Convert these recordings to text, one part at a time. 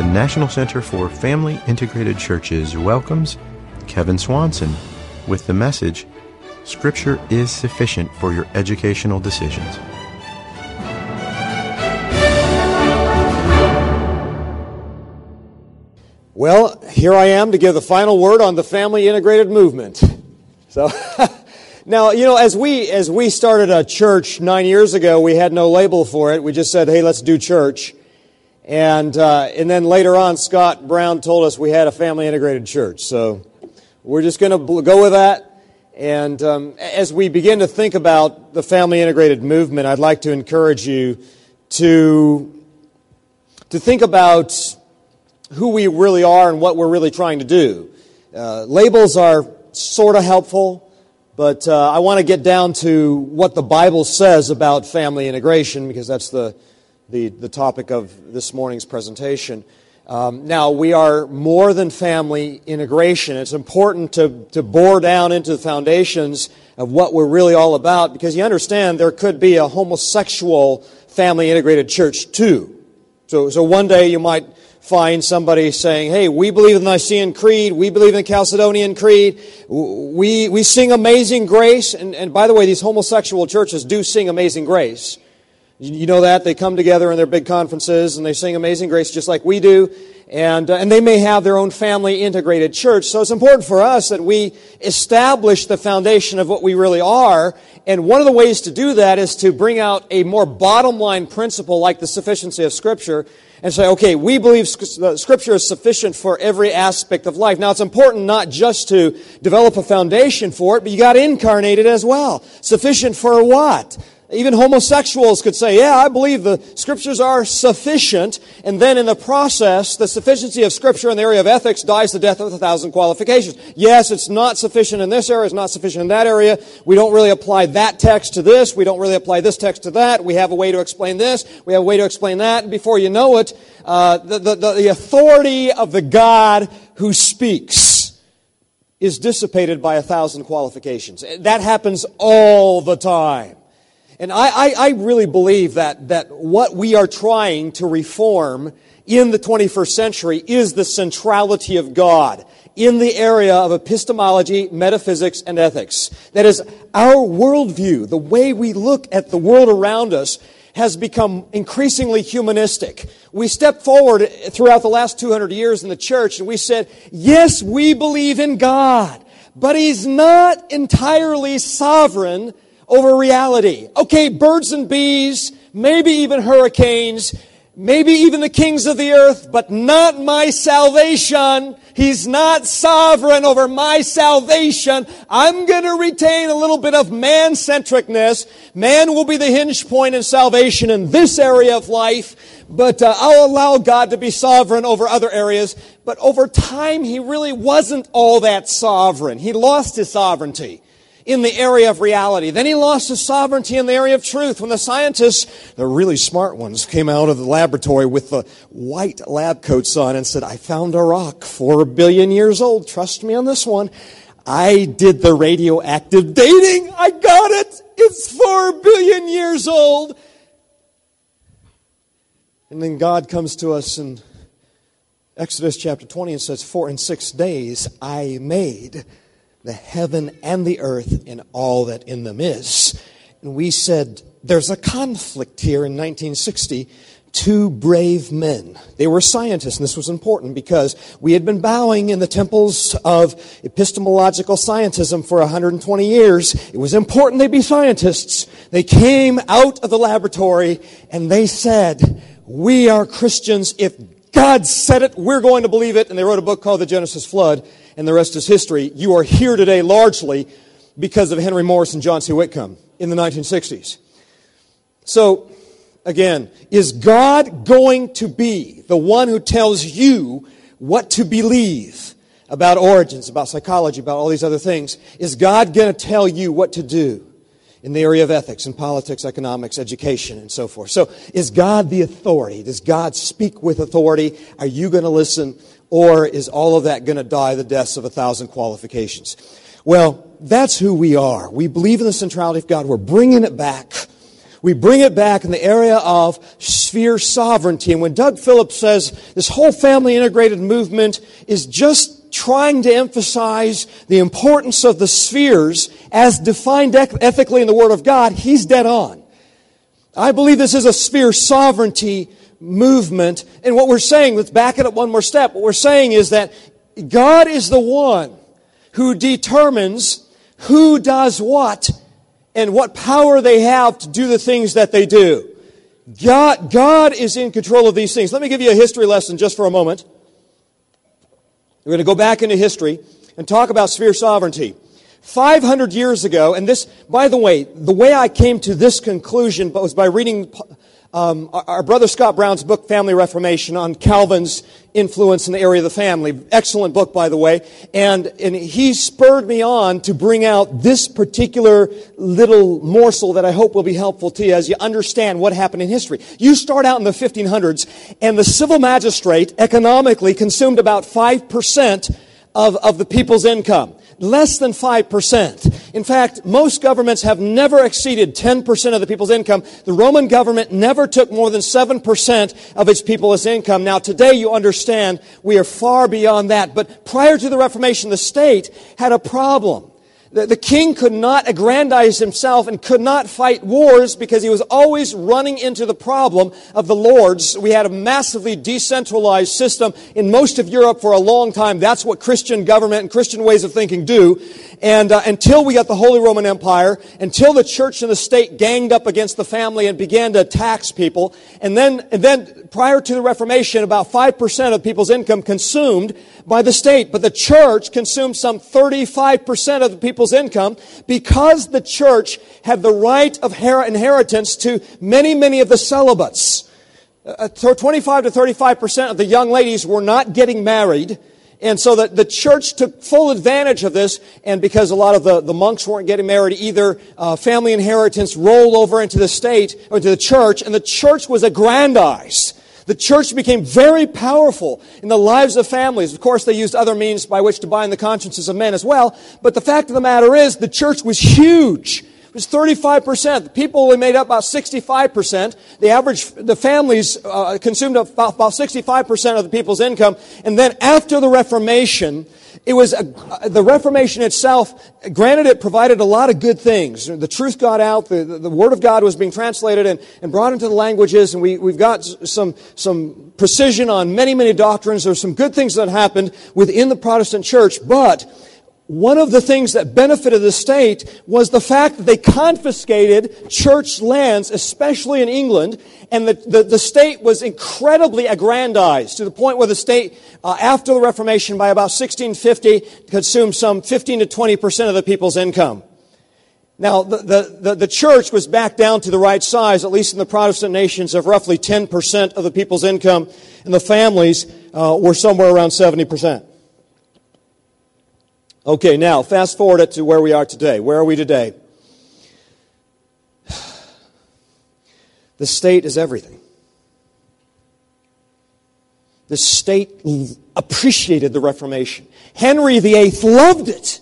the National Center for Family Integrated Churches welcomes Kevin Swanson with the message, Scripture is Sufficient for Your Educational Decisions. Well, here I am to give the final word on the Family Integrated Movement. So, now, as we started a church 9 years ago, we had no label for it. We just said, hey, let's do church. And then later on, Scott Brown told us we had a Family Integrated Church. So we're just going to go with that. And as we begin to think about the Family Integrated Movement, I'd like to encourage you to think about who we really are and what we're really trying to do. Labels are sort of helpful, but I want to get down to what the Bible says about family integration, because that's the topic of this morning's presentation. Now, we are more than family integration. It's important to bore down into the foundations of what we're really all about, because you understand there could be a homosexual family integrated church too. So one day you might find somebody saying, hey, we believe in the Nicene Creed, we believe in the Chalcedonian Creed, we sing Amazing Grace, and by the way, these homosexual churches do sing Amazing Grace. You know that? They come together in their big conferences and they sing Amazing Grace just like we do, and they may have their own family integrated church. So it's important for us that we establish the foundation of what we really are, and one of the ways to do that is to bring out a more bottom line principle like the sufficiency of Scripture, and say, okay, we believe Scripture is sufficient for every aspect of life. Now, it's important not just to develop a foundation for it, but you got to incarnate it as well. Sufficient for what? Even homosexuals could say, yeah, I believe the Scriptures are sufficient, and then in the process, the sufficiency of Scripture in the area of ethics dies the death of 1,000 qualifications. Yes, it's not sufficient in this area, it's not sufficient in that area. We don't really apply that text to this, we don't really apply this text to that. We have a way to explain this, we have a way to explain that, and before you know it, the authority of the God who speaks is dissipated by 1,000 qualifications. That happens all the time. And I really believe that what we are trying to reform in the 21st century is the centrality of God in the area of epistemology, metaphysics, and ethics. That is, our worldview, the way we look at the world around us, has become increasingly humanistic. We stepped forward throughout the last 200 years in the church and we said, yes, we believe in God, but He's not entirely sovereign over reality. Okay, birds and bees, maybe even hurricanes, maybe even the kings of the earth, but not my salvation. He's not sovereign over my salvation. I'm going to retain a little bit of man-centricness. Man will be the hinge point in salvation in this area of life, but I'll allow God to be sovereign over other areas. But over time, He really wasn't all that sovereign. He lost His sovereignty in the area of reality. Then He lost His sovereignty in the area of truth. When the scientists, the really smart ones, came out of the laboratory with the white lab coats on and said, I found a rock 4 billion years old. Trust me on this one. I did the radioactive dating. I got it. It's 4 billion years old. And then God comes to us in Exodus chapter 20 and says, for in 6 days I made the heaven and the earth and all that in them is. And we said, there's a conflict here in 1960. 2 brave men. They were scientists, and this was important because we had been bowing in the temples of epistemological scientism for 120 years. It was important they be scientists. They came out of the laboratory and they said, we are Christians. If God said it, we're going to believe it. And they wrote a book called The Genesis Flood, and the rest is history. You are here today largely because of Henry Morris and John C. Whitcomb in the 1960s. So, again, is God going to be the one who tells you what to believe about origins, about psychology, about all these other things? Is God going to tell you what to do in the area of ethics and politics, economics, education, and so forth? So, is God the authority? Does God speak with authority? Are you going to listen? Or is all of that going to die the deaths of 1,000 qualifications? Well, that's who we are. We believe in the centrality of God. We're bringing it back. We bring it back in the area of sphere sovereignty. And when Doug Phillips says this whole family integrated movement is just trying to emphasize the importance of the spheres as defined ethically in the Word of God, he's dead on. I believe this is a sphere sovereignty movement. And what we're saying, let's back it up one more step. What we're saying is that God is the one who determines who does what and what power they have to do the things that they do. God is in control of these things. Let me give you a history lesson just for a moment. We're going to go back into history and talk about sphere sovereignty. 500 years ago, and this, by the way I came to this conclusion was by reading our brother Scott Brown's book, Family Reformation, on Calvin's influence in the area of the family. Excellent book, by the way. And he spurred me on to bring out this particular little morsel that I hope will be helpful to you as you understand what happened in history. You start out in the 1500s, and the civil magistrate economically consumed about 5% of the people's income. Less than 5%. In fact, most governments have never exceeded 10% of the people's income. The Roman government never took more than 7% of its people's income. Now, today you understand we are far beyond that. But prior to the Reformation, the state had a problem. The king could not aggrandize himself and could not fight wars because he was always running into the problem of the lords. We had a massively decentralized system in most of Europe for a long time. That's what Christian government and Christian ways of thinking do. And until we got the Holy Roman Empire, until the church and the state ganged up against the family and began to tax people, and then prior to the Reformation, about 5% of people's income consumed by the state. But the church consumed some 35% of the people's income because the church had the right of inheritance to many of the celibates. 25 to 35% of the young ladies were not getting married. And so the church took full advantage of this, and because a lot of the monks weren't getting married either, family inheritance rolled over into the state, or into the church, and the church was aggrandized. The church became very powerful in the lives of families. Of course, they used other means by which to bind the consciences of men as well, but the fact of the matter is, the church was huge. It was 35%. The people only made up about 65%. The families consumed about 65% of the people's income. And then after the Reformation, it was the Reformation itself. Granted, it provided a lot of good things. The truth got out. The Word of God was being translated and brought into the languages. And we've got some precision on many doctrines. There's some good things that happened within the Protestant church, but one of the things that benefited the state was the fact that they confiscated church lands, especially in England, and the state was incredibly aggrandized to the point where the state, after the Reformation, by about 1650, consumed some 15 to 20% of the people's income. Now, the church was back down to the right size, at least in the Protestant nations, of roughly 10% of the people's income, and the families were somewhere around 70%. Okay, now, fast forward it to where we are today. Where are we today? The state is everything. The state appreciated the Reformation. Henry VIII loved it.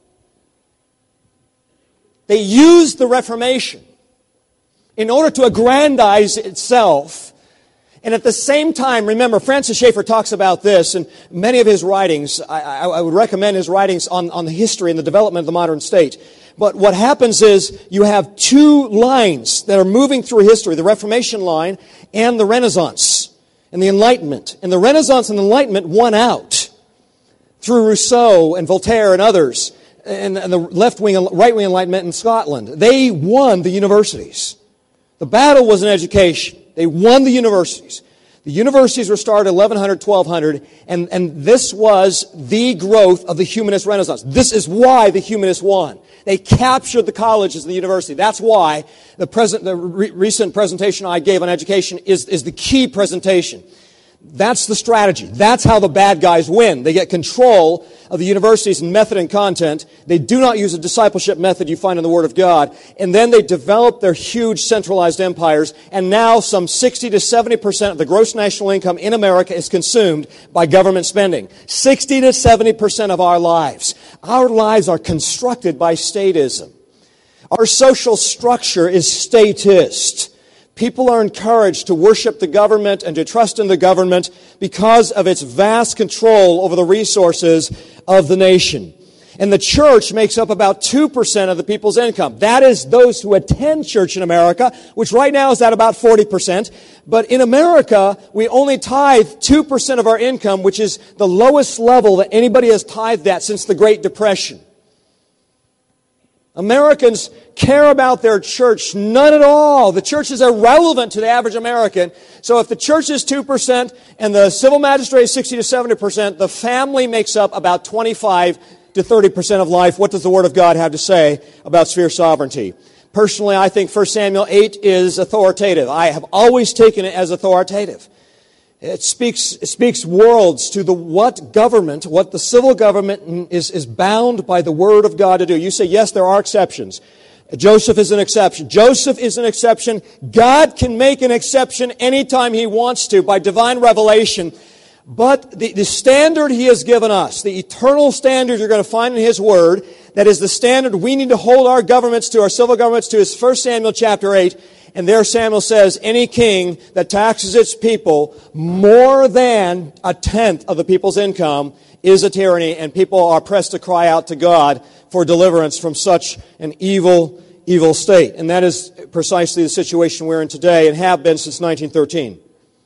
They used the Reformation in order to aggrandize itself. And at the same time, remember, Francis Schaeffer talks about this in many of his writings. I would recommend his writings on the history and the development of the modern state. But what happens is you have two lines that are moving through history, the Reformation line and the Renaissance and the Enlightenment. And the Renaissance and the Enlightenment won out through Rousseau and Voltaire and others, and the left-wing and right-wing Enlightenment in Scotland. They won the universities. The battle was in education. They won the universities. The universities were started 1100, 1200, and this was the growth of the humanist Renaissance. This is why the humanists won. They captured the colleges and the university. That's why the recent presentation I gave on education is the key presentation. That's the strategy. That's how the bad guys win. They get control of the universities in method and content. They do not use a discipleship method you find in the Word of God. And then they develop their huge centralized empires. And now some 60 to 70% of the gross national income in America is consumed by government spending. 60 to 70% of our lives. Our lives are constructed by statism. Our social structure is statist. People are encouraged to worship the government and to trust in the government because of its vast control over the resources of the nation. And the church makes up about 2% of the people's income. That is those who attend church in America, which right now is at about 40%. But in America, we only tithe 2% of our income, which is the lowest level that anybody has tithed at since the Great Depression. Americans care about their church none at all. The church is irrelevant to the average American. So if the church is 2% and the civil magistrate is 60 to 70%, the family makes up about 25 to 30% of life. What does the Word of God have to say about sphere sovereignty? Personally, I think 1 Samuel 8 is authoritative. I have always taken it as authoritative. It speaks worlds to what the civil government is bound by the Word of God to do. You say, yes, there are exceptions. Joseph is an exception. Joseph is an exception. God can make an exception anytime He wants to by divine revelation. But the standard He has given us, the eternal standard you're going to find in His Word, that is the standard we need to hold our governments to, our civil governments to, is 1 Samuel chapter 8. And there Samuel says, any king that taxes its people more than a tenth of the people's income is a tyranny, and people are pressed to cry out to God for deliverance from such an evil state. And that is precisely the situation we're in today and have been since 1913.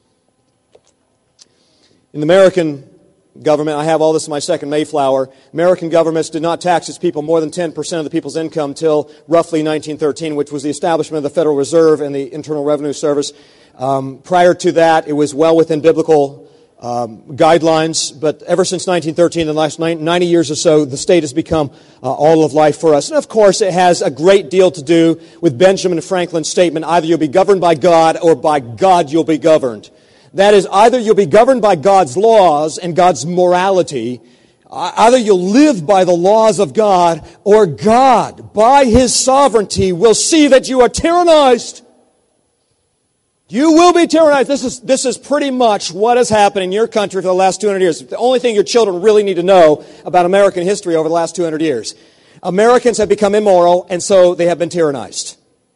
In the American government, I have all this in my second Mayflower, American governments did not tax its people more than 10% of the people's income till roughly 1913, which was the establishment of the Federal Reserve and the Internal Revenue Service. Prior to that, it was well within biblical guidelines, but ever since 1913, in the last 90 years or so, the state has become all of life for us. And of course, it has a great deal to do with Benjamin Franklin's statement, either you'll be governed by God or by God you'll be governed. That is, either you'll be governed by God's laws and God's morality, either you'll live by the laws of God, or God, by His sovereignty, will see that you are tyrannized. You will be tyrannized. This is pretty much what has happened in your country for the last 200 years. The only thing your children really need to know about American history over the last 200 years. Americans have become immoral, and so they have been tyrannized.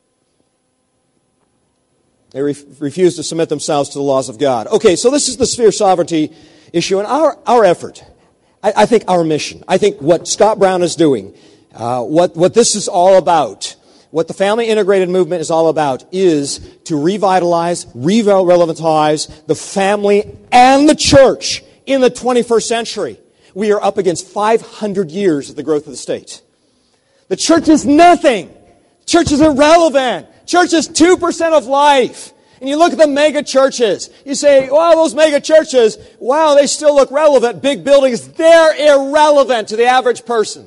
They refuse to submit themselves to the laws of God. Okay, so this is the sphere sovereignty issue, and our effort, I think our mission, I think what Scott Brown is doing, what this is all about, what the family integrated movement is all about, is to revitalize, relevantise the family and the church in the 21st century. We are up against 500 years of the growth of the state. The church is nothing. Church is irrelevant. Church is 2% of life. And you look at the mega churches. You say, wow, those mega churches, wow, they still look relevant. Big buildings, they're irrelevant to the average person.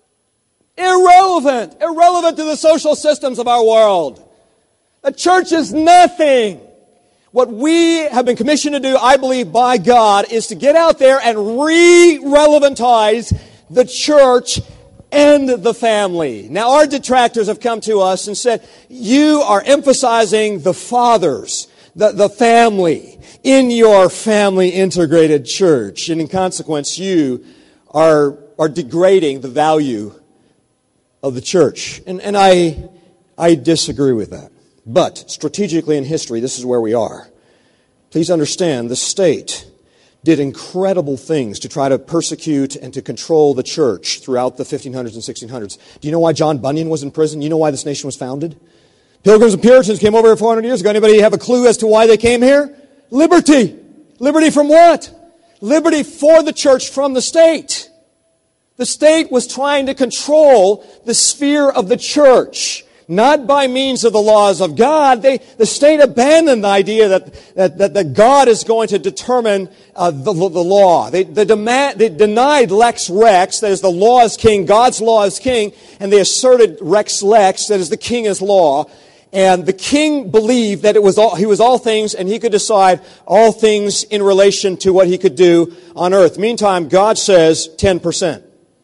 Irrelevant. Irrelevant to the social systems of our world. The church is nothing. What we have been commissioned to do, I believe, by God, is to get out there and re-relevantize the church and the family. Now, our detractors have come to us and said, you are emphasizing the fathers, the family, in your family integrated church. And in consequence, you are degrading the value of the church. And I disagree with that. But strategically in history, this is where we are. Please understand, the state did incredible things to try to persecute and to control the church throughout the 1500s and 1600s. Do you know why John Bunyan was in prison? You know why this nation was founded? Pilgrims and Puritans came over here 400 years ago. Anybody have a clue as to why they came here? Liberty. Liberty from what? Liberty for the church from the state. The state was trying to control the sphere of the church. Not by means of the laws of God. The state abandoned the idea that God is going to determine the law. They denied lex rex, that is, the law is king, God's law is king, and they asserted rex lex, that is, the king is law. And the king believed that he was all things, and he could decide all things in relation to what he could do on earth. Meantime, God says 10%.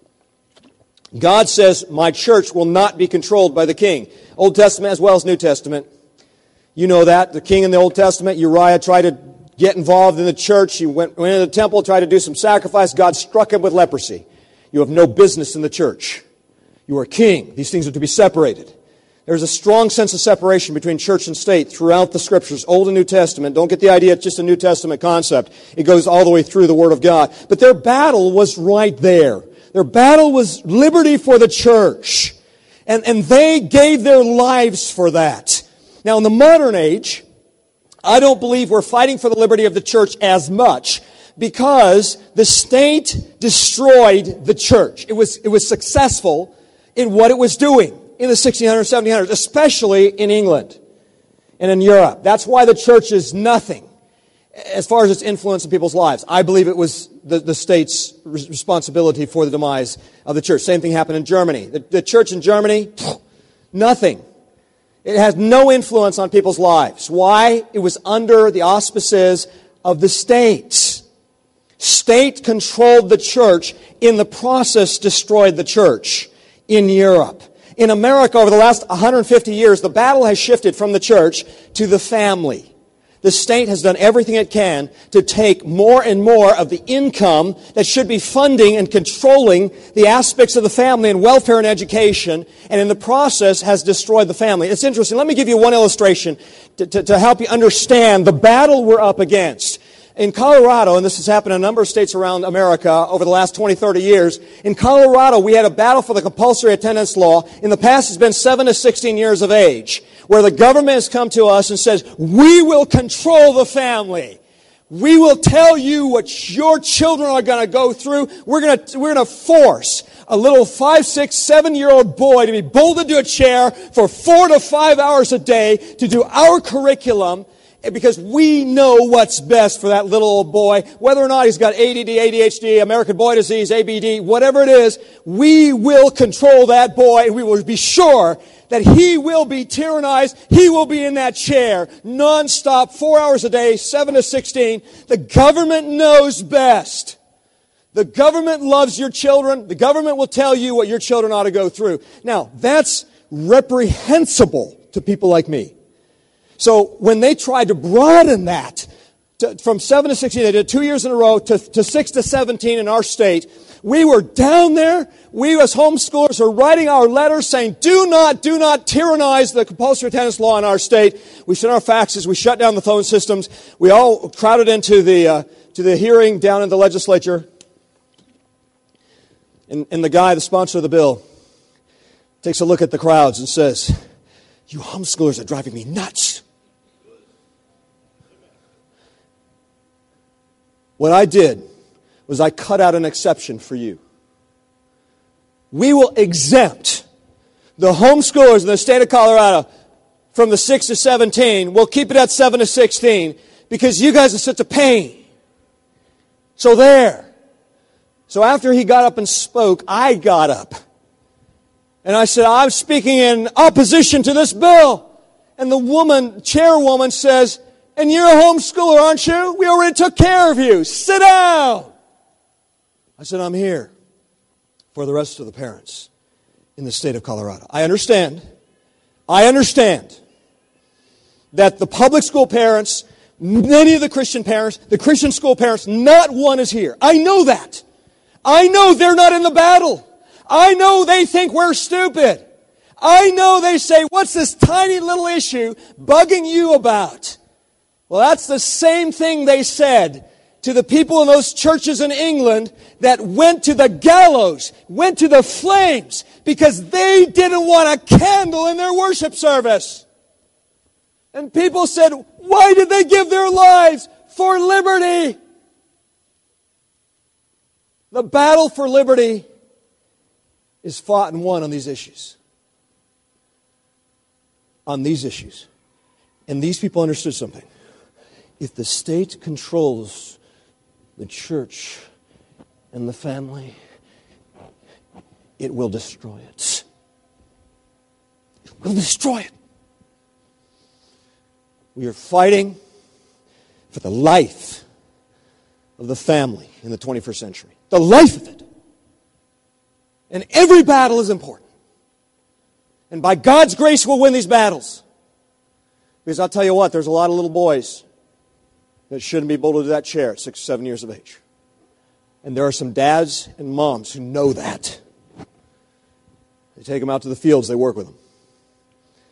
God says, my church will not be controlled by the king. Old Testament as well as New Testament. You know that. The king in the Old Testament, Uriah, tried to get involved in the church. He went into the temple, tried to do some sacrifice. God struck him with leprosy. You have no business in the church. You are king. These things are to be separated. There's a strong sense of separation between church and state throughout the Scriptures, Old and New Testament. Don't get the idea it's just a New Testament concept. It goes all the way through the Word of God. But their battle was right there. Their battle was liberty for the church. And they gave their lives for that. Now, in the modern age, I don't believe we're fighting for the liberty of the church as much because the state destroyed the church. It was successful in what it was doing in the 1600s, 1700s, especially in England and in Europe. That's why the church is nothing as far as its influence in people's lives. I believe it was the state's responsibility for the demise of the church. Same thing happened in Germany. The church in Germany, nothing. It has no influence on people's lives. Why? It was under the auspices of the state. State controlled the church, in the process destroyed the church in Europe. In America, over the last 150 years, the battle has shifted from the church to the family. The state has done everything it can to take more and more of the income that should be funding and controlling the aspects of the family and welfare and education, and in the process has destroyed the family. It's interesting. Let me give you one illustration to help you understand the battle we're up against. In Colorado, and this has happened in a number of states around America over the last 20, 30 years, in Colorado we had a battle for the compulsory attendance law. In the past it's been 7 to 16 years of age, where the government has come to us and says, we will control the family. We will tell you what your children are going to go through. We're going to force a little 5, 6, 7-year-old boy to be bolted to a chair for 4 to 5 hours a day to do our curriculum, because we know what's best for that little old boy. Whether or not he's got ADD, ADHD, American Boy Disease, ABD, whatever it is, we will control that boy, and we will be sure that he will be tyrannized. He will be in that chair nonstop, 4 hours a day, 7 to 16. The government knows best. The government loves your children. The government will tell you what your children ought to go through. Now, that's reprehensible to people like me. So when they tried to broaden that from 7 to 16, they did 2 years in a row, to 6 to 17 in our state, we were down there. We as homeschoolers are writing our letters saying, do not tyrannize the compulsory attendance law in our state. We sent our faxes. We shut down the phone systems. We all crowded into to the hearing down in the legislature. And the guy, the sponsor of the bill, takes a look at the crowds and says, you homeschoolers are driving me nuts. What I did was I cut out an exception for you. We will exempt the homeschoolers in the state of Colorado from the 6 to 17. We'll keep it at 7 to 16 because you guys are such a pain. So there. So after he got up and spoke, I got up. And I said, I'm speaking in opposition to this bill. And the chairwoman says, and you're a homeschooler, aren't you? We already took care of you. Sit down. I said, I'm here for the rest of the parents in the state of Colorado. I understand that the public school parents, many of the Christian parents, the Christian school parents, not one is here. I know that. I know they're not in the battle. I know they think we're stupid. I know they say, what's this tiny little issue bugging you about? Well, that's the same thing they said to the people in those churches in England that went to the gallows, went to the flames, because they didn't want a candle in their worship service. And people said, why did they give their lives? For liberty. The battle for liberty is fought and won on these issues. On these issues. And these people understood something. If the state controls the church and the family, it will destroy it. It will destroy it. We are fighting for the life of the family in the 21st century. The life of it. And every battle is important. And by God's grace, we'll win these battles. Because I'll tell you what, there's a lot of little boys that shouldn't be bolted to that chair at 6 or 7 years of age. And there are some dads and moms who know that. They take them out to the fields, they work with them.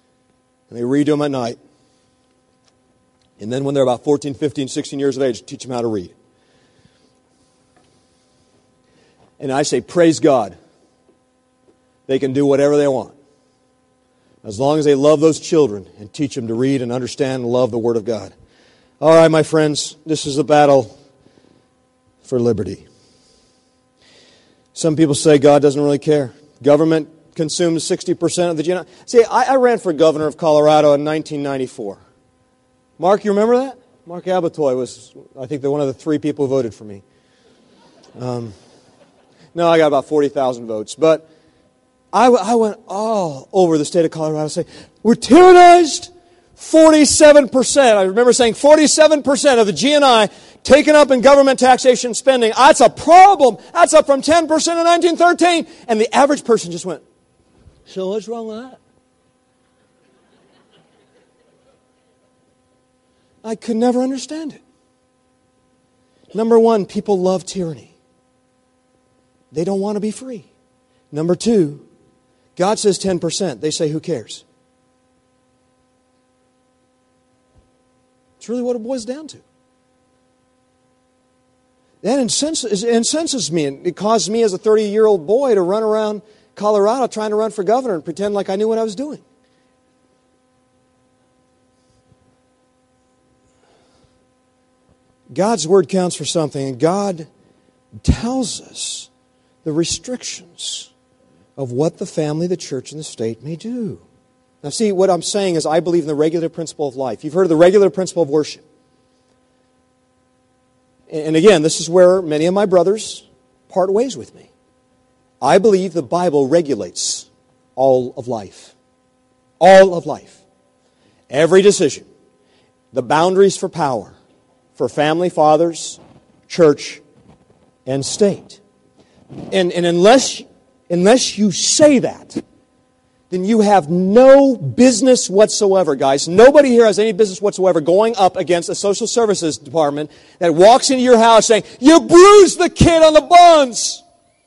And they read to them at night. And then when they're about 14, 15, 16 years of age, teach them how to read. And I say, praise God. They can do whatever they want, as long as they love those children and teach them to read and understand and love the Word of God. All right, my friends, this is a battle for liberty. Some people say God doesn't really care. Government consumes 60% of the GNI. See, I ran for governor of Colorado in 1994. Mark, you remember that? Mark Abatoy was, I think, one of the 3 people who voted for me. No, I got about 40,000 votes. But I went all over the state of Colorado saying, we're tyrannized. 47%. I remember saying 47% of the GNI taken up in government taxation spending. That's a problem. That's up from 10% in 1913. And the average person just went, so what's wrong with that? I could never understand it. Number one, people love tyranny. They don't want to be free. Number two, God says 10%. They say, who cares? It's really what it boils down to. That incenses me, and it caused me as a 30-year-old boy to run around Colorado trying to run for governor and pretend like I knew what I was doing. God's Word counts for something, and God tells us the restrictions of what the family, the church, and the state may do. Now see, what I'm saying is I believe in the regulative principle of life. You've heard of the regulative principle of worship. And again, this is where many of my brothers part ways with me. I believe the Bible regulates all of life. All of life. Every decision. The boundaries for power. For family, fathers, church, and state. And unless you say that, then you have no business whatsoever, guys. Nobody here has any business whatsoever going up against a social services department that walks into your house saying, you bruised the kid on the buns.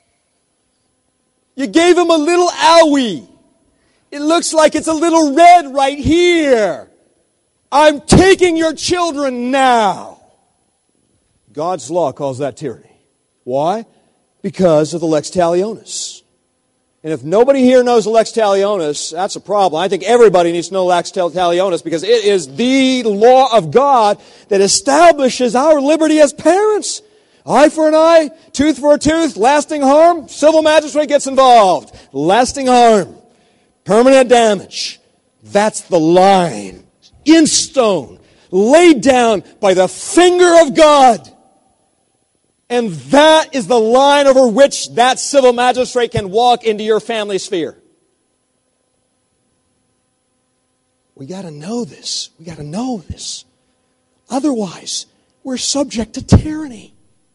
You gave him a little owie. It looks like it's a little red right here. I'm taking your children now. God's law calls that tyranny. Why? Because of the lex talionis. And if nobody here knows the lex talionis, that's a problem. I think everybody needs to know lex talionis because it is the law of God that establishes our liberty as parents. Eye for an eye, tooth for a tooth, lasting harm, civil magistrate gets involved. Lasting harm, permanent damage. That's the line. In stone, laid down by the finger of God. And that is the line over which that civil magistrate can walk into your family sphere. We got to know this. We got to know this. Otherwise, we're subject to tyranny.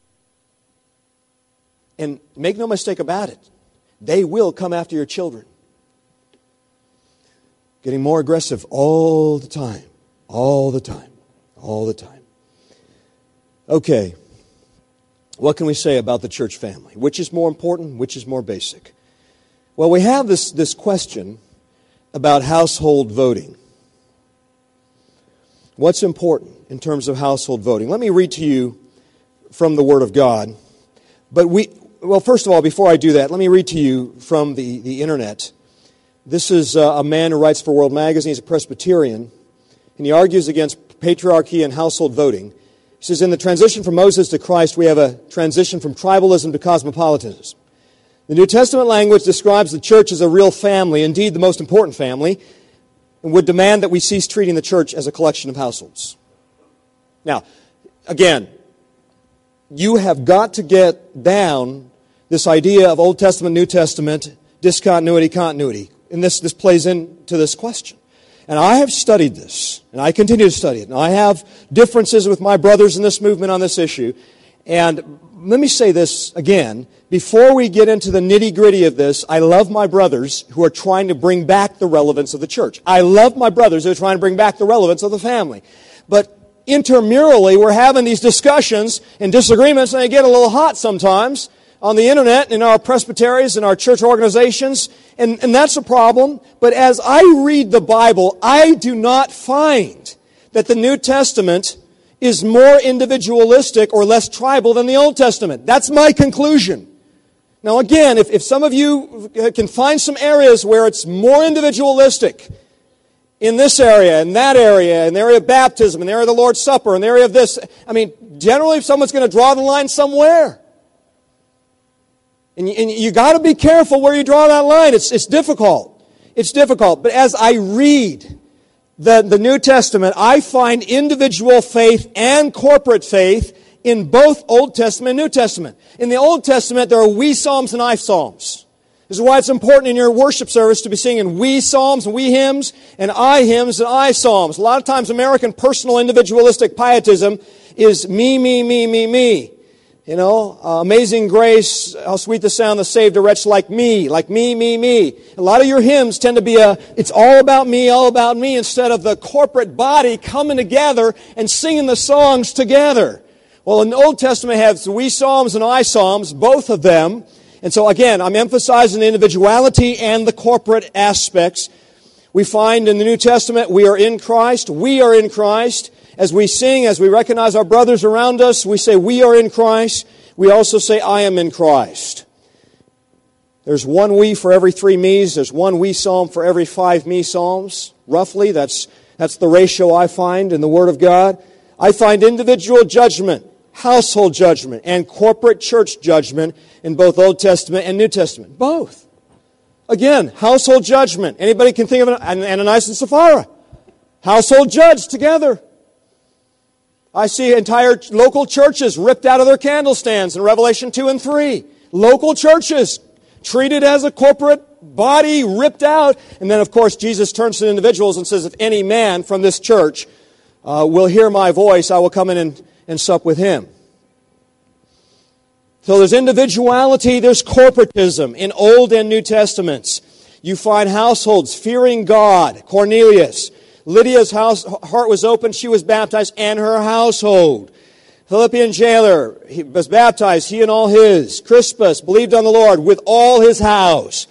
And make no mistake about it, they will come after your children. Getting more aggressive all the time. All the time. All the time. Okay. What can we say about the church family? Which is more important? Which is more basic? Well, we have this question about household voting. What's important in terms of household voting? Let me read to you from the Word of God. First of all, before I do that, let me read to you from the internet. This is a man who writes for World Magazine. He's a Presbyterian, and he argues against patriarchy and household voting. He says, in the transition from Moses to Christ, we have a transition from tribalism to cosmopolitanism. The New Testament language describes the church as a real family, indeed the most important family, and would demand that we cease treating the church as a collection of households. Now, again, you have got to get down this idea of Old Testament, New Testament, discontinuity, continuity. And this plays into this question. And I have studied this, and I continue to study it. And I have differences with my brothers in this movement on this issue. And let me say this again. Before we get into the nitty-gritty of this, I love my brothers who are trying to bring back the relevance of the church. I love my brothers who are trying to bring back the relevance of the family. But intramurally, we're having these discussions and disagreements, and they get a little hot sometimes on the internet, in our presbyteries, in our church organizations, and that's a problem. But as I read the Bible, I do not find that the New Testament is more individualistic or less tribal than the Old Testament. That's my conclusion. Now again, if some of you can find some areas where it's more individualistic, in this area, in that area, in the area of baptism, in the area of the Lord's Supper, in the area of this, generally if someone's going to draw the line somewhere. And you got to be careful where you draw that line. It's difficult. It's difficult. But as I read the New Testament, I find individual faith and corporate faith in both Old Testament and New Testament. In the Old Testament, there are we psalms and I psalms. This is why it's important in your worship service to be singing we psalms and we hymns and I psalms. A lot of times American personal individualistic pietism is me, me, me, me, me. Amazing grace, how sweet the sound that saved a wretch like me, me, me, me. A lot of your hymns tend to be it's all about me, instead of the corporate body coming together and singing the songs together. Well, in the Old Testament, it has we psalms and I psalms, both of them. And so again, I'm emphasizing the individuality and the corporate aspects. We find in the New Testament, we are in Christ. We are in Christ. As we sing, as we recognize our brothers around us, we say we are in Christ. We also say I am in Christ. There's one we for every 3 me's. There's one we psalm for every 5 me psalms. Roughly, that's the ratio I find in the Word of God. I find individual judgment, household judgment, and corporate church judgment in both Old Testament and New Testament. Both. Again, household judgment. Anybody can think of Ananias and Sapphira. Household judged together. I see entire local churches ripped out of their candle stands in Revelation 2 and 3. Local churches treated as a corporate body, ripped out. And then, of course, Jesus turns to the individuals and says, if any man from this church will hear my voice, I will come in and sup with him. So there's individuality, there's corporatism in Old and New Testaments. You find households fearing God. Cornelius. Lydia's heart was open. She was baptized, and her household. Philippian jailer, he was baptized, he and all his. Crispus believed on the Lord with all his house.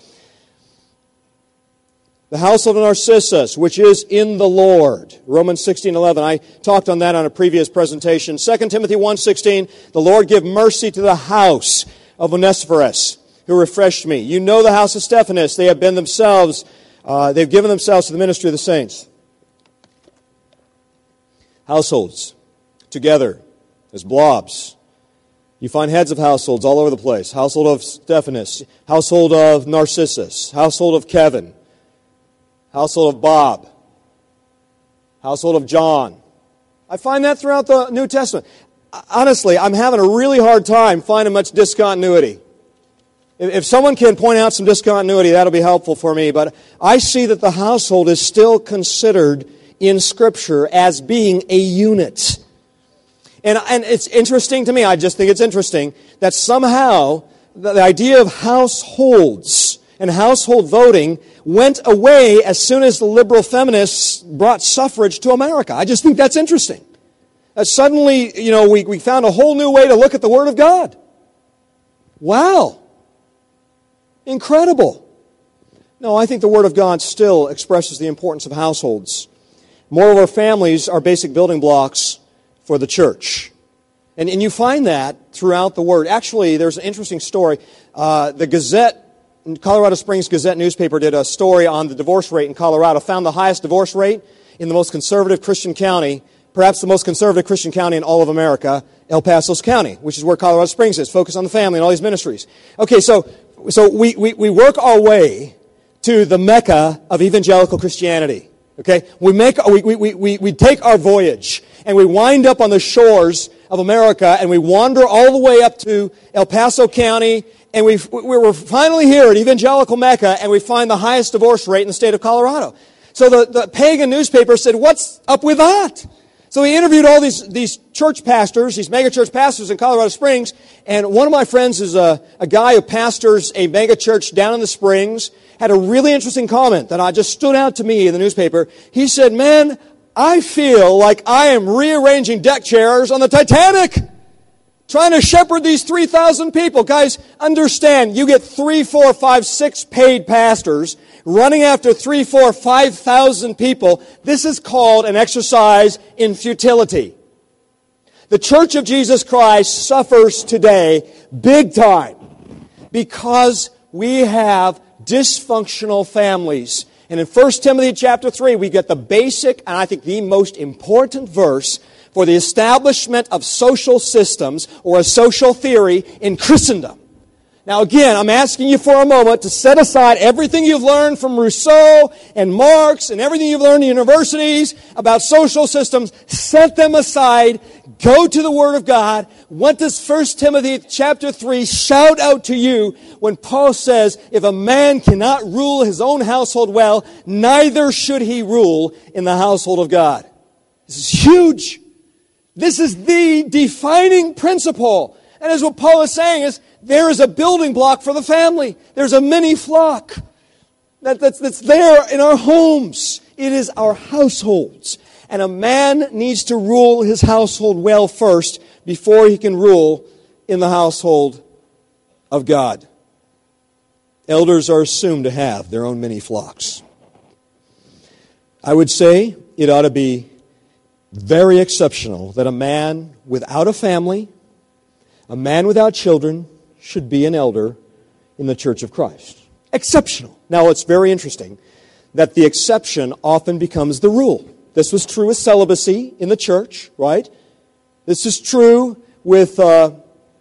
The household of Narcissus, which is in the Lord. Romans 16:11. I talked on that on a previous presentation. 2 Timothy 1:16. The Lord give mercy to the house of Onesiphorus, who refreshed me. You know the house of Stephanas. They have been themselves, they've given themselves to the ministry of the saints. Households together as blobs. You find heads of households all over the place. Household of Stephanas, household of Narcissus, household of Kevin, household of Bob, household of John. I find that throughout the New Testament. Honestly, I'm having a really hard time finding much discontinuity. If someone can point out some discontinuity, that'll be helpful for me. But I see that the household is still considered in Scripture as being a unit. And it's interesting to me, I just think it's interesting, that somehow the idea of households and household voting went away as soon as the liberal feminists brought suffrage to America. I just think that's interesting. That suddenly, we found a whole new way to look at the Word of God. Wow. Incredible. No, I think the Word of God still expresses the importance of households. Moreover, families are basic building blocks for the church. And you find that throughout the Word. Actually, there's an interesting story. The Gazette, Colorado Springs Gazette newspaper did a story on the divorce rate in Colorado, found the highest divorce rate in the most conservative Christian county, perhaps the most conservative Christian county in all of America, El Paso County, which is where Colorado Springs is, focused on the family and all these ministries. Okay, so we work our way to the Mecca of evangelical Christianity. Okay, we take our voyage and we wind up on the shores of America and we wander all the way up to El Paso County, and we're finally here at evangelical Mecca, and we find the highest divorce rate in the state of Colorado. So the pagan newspaper said, "What's up with that?" So he interviewed all these church pastors, these mega church pastors in Colorado Springs, and one of my friends is a guy who pastors a mega church down in the Springs, had a really interesting comment that just stood out to me in the newspaper. He said, "Man, I feel like I am rearranging deck chairs on the Titanic. trying to shepherd these 3,000 people. Guys, understand, you get 3, 4, 5, 6 paid pastors running after 3, 4, 5,000 people. This is called an exercise in futility. The Church of Jesus Christ suffers today big time because we have dysfunctional families. And in 1 Timothy chapter 3, we get the basic, and I think the most important verse for the establishment of social systems or a social theory in Christendom. Now again, I'm asking you for a moment to set aside everything you've learned from Rousseau and Marx and everything you've learned in universities about social systems. Set them aside. Go to the Word of God. What does 1 Timothy chapter 3 shout out to you when Paul says, if a man cannot rule his own household well, neither should he rule in the household of God? This is huge. This is the defining principle. And as what Paul is saying is, there is a building block for the family. There's a mini flock that's there in our homes. It is our households. And a man needs to rule his household well first before he can rule in the household of God. Elders are assumed to have their own mini flocks. I would say it ought to be very exceptional that a man without a family, a man without children, should be an elder in the Church of Christ. Exceptional. Now, it's very interesting that the exception often becomes the rule. This was true with celibacy in the church, right? This is true with the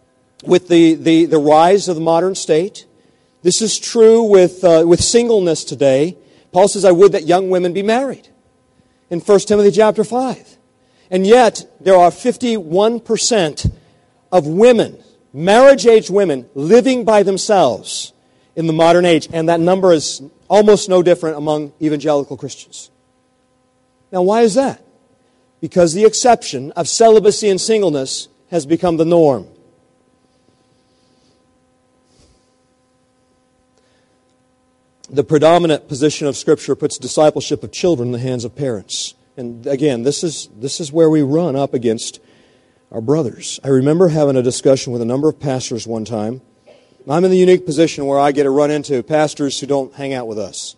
rise of the modern state. This is true with singleness today. Paul says, I would that young women be married in 1 Timothy chapter 5. And yet, there are 51% of women, marriage-age women, living by themselves in the modern age. And that number is almost no different among evangelical Christians. Now, why is that? Because the exception of celibacy and singleness has become the norm. The predominant position of Scripture puts discipleship of children in the hands of parents. And again, this is where we run up against our brothers. I remember having a discussion with a number of pastors one time. I'm in the unique position where I get to run into pastors who don't hang out with us.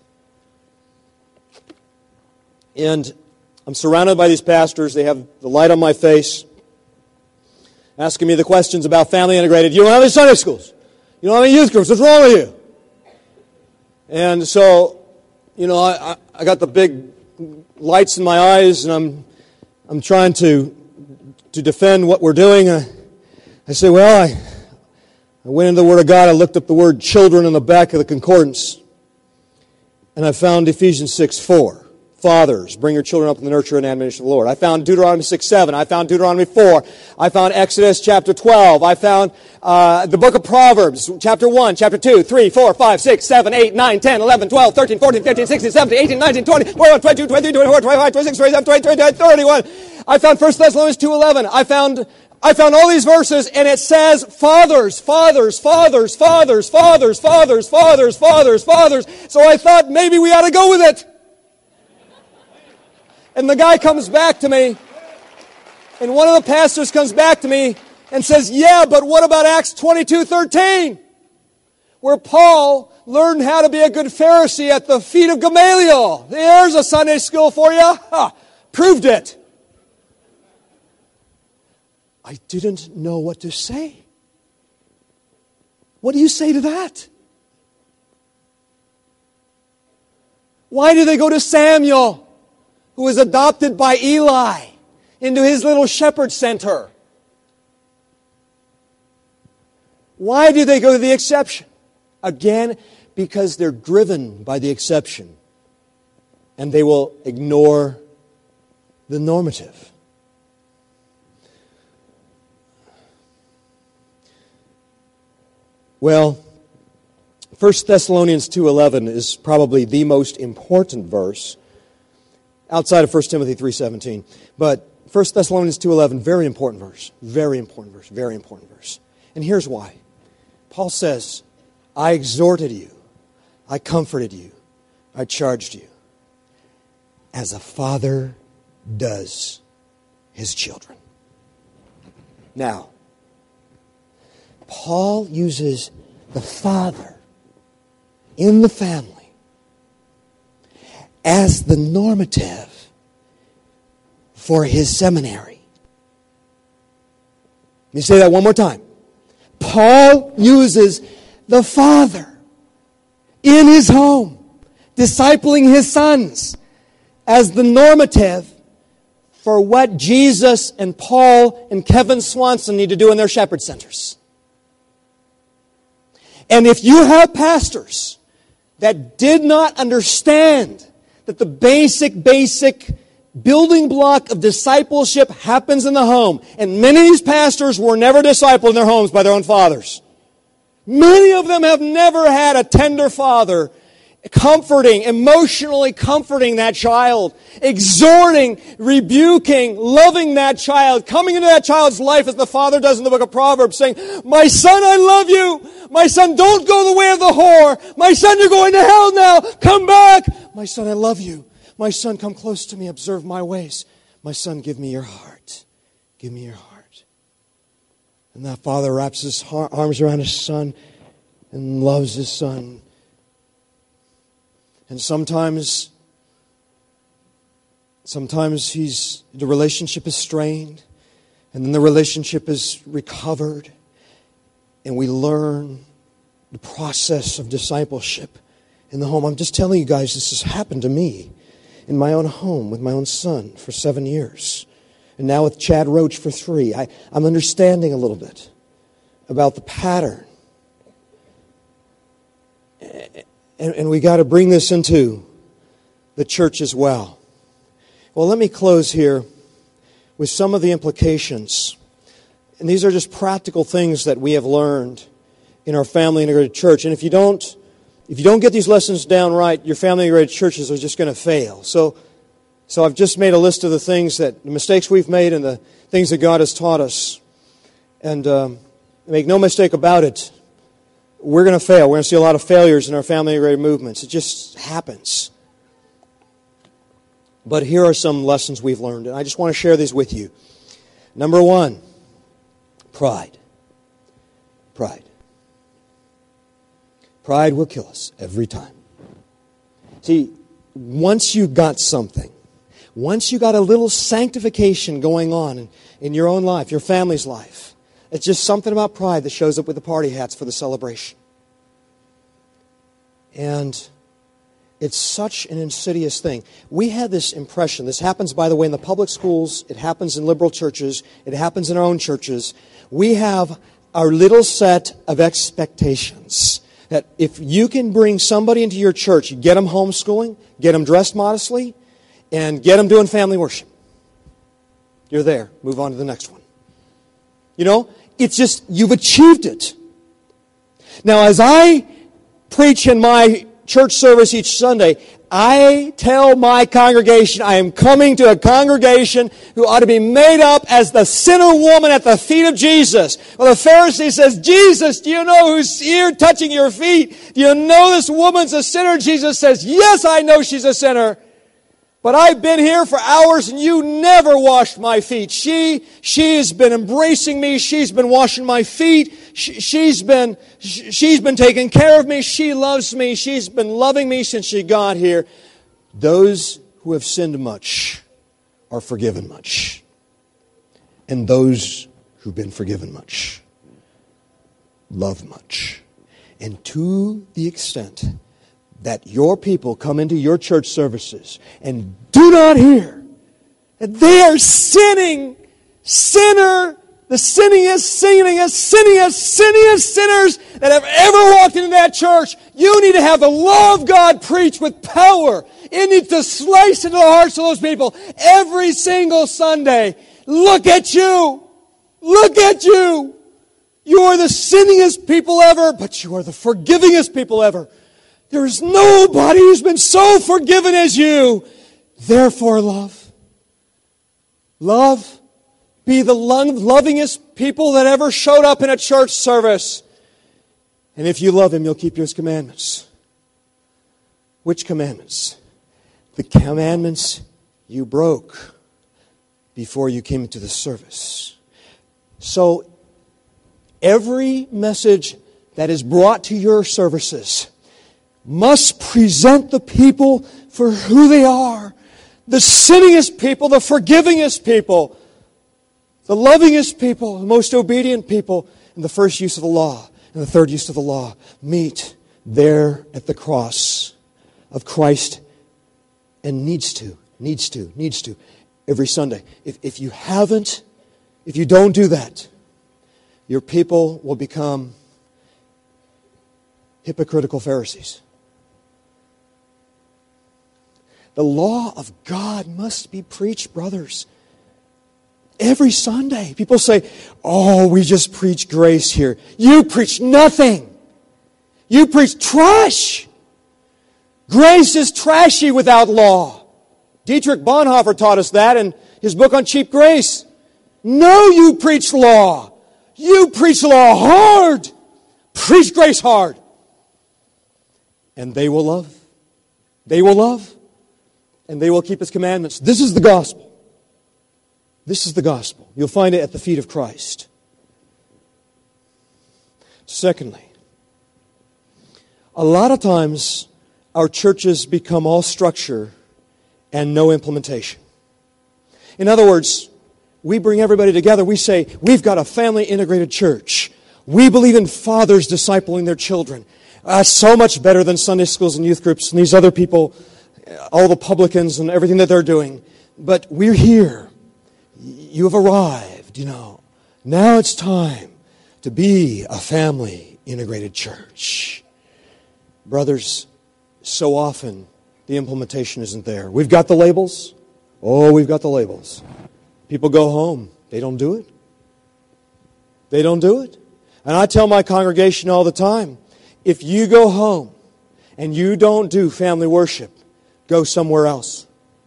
And I'm surrounded by these pastors. They have the light on my face, asking me the questions about family integrated. You don't have any Sunday schools. You don't have any youth groups. What's wrong with you? And so, I got the big lights in my eyes, and I'm trying to defend what we're doing. I say, well, I went into the Word of God. I looked up the word children in the back of the concordance, and I found Ephesians 6:4. Fathers, bring your children up in the nurture and admonition of the Lord. I found Deuteronomy 6:7. I found Deuteronomy 4. I found Exodus chapter 12. I found the book of Proverbs, chapter 1, chapter 2, 3, 4, 5, 6, 7, 8, 9, 10, 11, 12, 13, 14, 15, 16, 17, 18, 19, 20, 21, 22, 23, 24, 25, 26, 27, 28, 29, 31. I found 1 Thessalonians 2:11. I found all these verses, and it says fathers, fathers, fathers, fathers, fathers, fathers, fathers, fathers, fathers. So I thought maybe we ought to go with it. And the guy comes back to me, and one of the pastors comes back to me and says, yeah, but what about Acts 22:13? Where Paul learned how to be a good Pharisee at the feet of Gamaliel. There's a Sunday school for you. Ha, proved it. I didn't know what to say. What do you say to that? Why do they go to Samuel, who was adopted by Eli, into his little shepherd center? Why do they go to the exception? Again, because they're driven by the exception, and they will ignore the normative. Well, 1 Thessalonians 2:11 is probably the most important verse outside of 1 Timothy 3:17. But 1 Thessalonians 2:11, very important verse. Very important verse. Very important verse. And here's why. Paul says, I exhorted you, I comforted you, I charged you, as a father does his children. Now, Paul uses the father in the family as the normative for his seminary. Let me say that one more time. Paul uses the father in his home, discipling his sons, as the normative for what Jesus and Paul and Kevin Swanson need to do in their shepherd centers. And if you have pastors that did not understand that the basic building block of discipleship happens in the home, and many of these pastors were never discipled in their homes by their own fathers. Many of them have never had a tender father comforting, emotionally comforting that child, exhorting, rebuking, loving that child, coming into that child's life as the father does in the book of Proverbs, saying, "My son, I love you. My son, don't go the way of the whore. My son, you're going to hell now. Come back. My son, I love you. My son, come close to me. Observe my ways. My son, give me your heart. Give me your heart." And that father wraps his arms around his son and loves his son. And sometimes the relationship is strained, and then the relationship is recovered, and we learn the process of discipleship in the home. I'm just telling you guys, this has happened to me in my own home with my own son for 7 years. And now with Chad Roach for 3. I'm understanding a little bit about the pattern. And we got to bring this into the church as well. Well, let me close here with some of the implications. And these are just practical things that we have learned in our family integrated church. And if you don't get these lessons down right, your family integrated churches are just going to fail. So I've just made a list of the mistakes we've made and the things that God has taught us. And make no mistake about it, we're going to fail. We're going to see a lot of failures in our family integrated movements. It just happens. But here are some lessons we've learned, and I just want to share these with you. Number 1, pride. Pride. Pride will kill us every time. See, once you got something, once you got a little sanctification going on in your own life, your family's life, it's just something about pride that shows up with the party hats for the celebration. And it's such an insidious thing. We had this impression. This happens, by the way, in the public schools. It happens in liberal churches. It happens in our own churches. We have our little set of expectations that if you can bring somebody into your church, you get them homeschooling, get them dressed modestly, and get them doing family worship. You're there. Move on to the next one. You know, it's just, you've achieved it. Now, as I preach in my church service each Sunday, I tell my congregation I am coming to a congregation who ought to be made up as the sinner woman at the feet of Jesus. Well, the Pharisee says, "Jesus, do you know who's here touching your feet? Do you know this woman's a sinner?" Jesus says, "Yes, I know she's a sinner. But I've been here for hours and you never washed my feet." She's been embracing me. She's been washing my feet. She's been taking care of me. She loves me. She's been loving me since she got here. Those who have sinned much are forgiven much. And those who've been forgiven much love much. And to the extent that your people come into your church services and do not hear that they are sinning, the sinningest sinners that have ever walked into that church. You need to have the law of God preached with power. It needs to slice into the hearts of those people every single Sunday. Look at you. Look at you. You are the sinningest people ever, but you are the forgivingest people ever. There is nobody who's been so forgiven as you. Therefore, love. Love. Be the lovingest people that ever showed up in a church service. And if you love Him, you'll keep His commandments. Which commandments? The commandments you broke before you came into the service. So, every message that is brought to your services must present the people for who they are. The sinningest people, the forgivingest people, the lovingest people, the most obedient people, and the first use of the law and the third use of the law meet there at the cross of Christ, and needs to every Sunday. If you don't do that, your people will become hypocritical Pharisees. The law of God must be preached, brothers. Every Sunday. People say, oh, we just preach grace here. You preach nothing. You preach trash. Grace is trashy without law. Dietrich Bonhoeffer taught us that in his book on cheap grace. No, you preach law. You preach law hard. Preach grace hard. And they will love. They will love. And they will keep His commandments. This is the gospel. This is the gospel. You'll find it at the feet of Christ. Secondly, a lot of times our churches become all structure and no implementation. In other words, we bring everybody together. We say, we've got a family integrated church. We believe in fathers discipling their children. So much better than Sunday schools and youth groups and these other people, all the publicans and everything that they're doing. But we're here. You have arrived, Now it's time to be a family integrated church. Brothers, so often the implementation isn't there. We've got the labels. Oh, we've got the labels. People go home. They don't do it. They don't do it. And I tell my congregation all the time, if you go home and you don't do family worship, go somewhere else.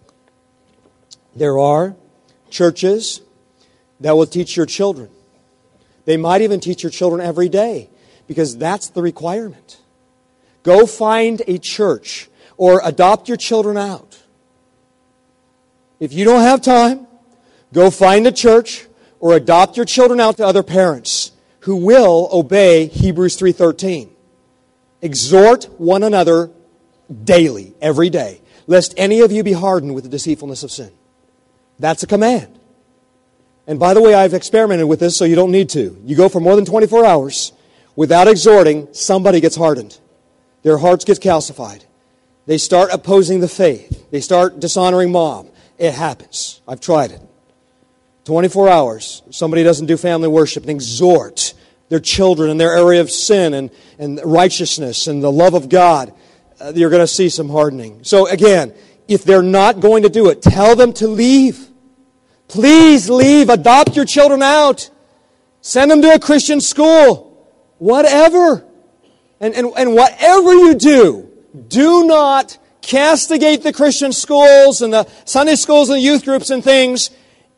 There are churches that will teach your children. They might even teach your children every day because that's the requirement. Go find a church or adopt your children out. If you don't have time, go find a church or adopt your children out to other parents who will obey Hebrews 3:13. Exhort one another daily, every day, lest any of you be hardened with the deceitfulness of sin. That's a command. And by the way, I've experimented with this, so you don't need to. You go for more than 24 hours without exhorting, somebody gets hardened. Their hearts get calcified. They start opposing the faith. They start dishonoring mom. It happens. I've tried it. 24 hours, somebody doesn't do family worship and exhort their children in their area of sin and righteousness and the love of God. You're going to see some hardening. So again, if they're not going to do it, tell them to leave. Please leave. Adopt your children out. Send them to a Christian school. Whatever. And whatever you do, do not castigate the Christian schools and the Sunday schools and the youth groups and things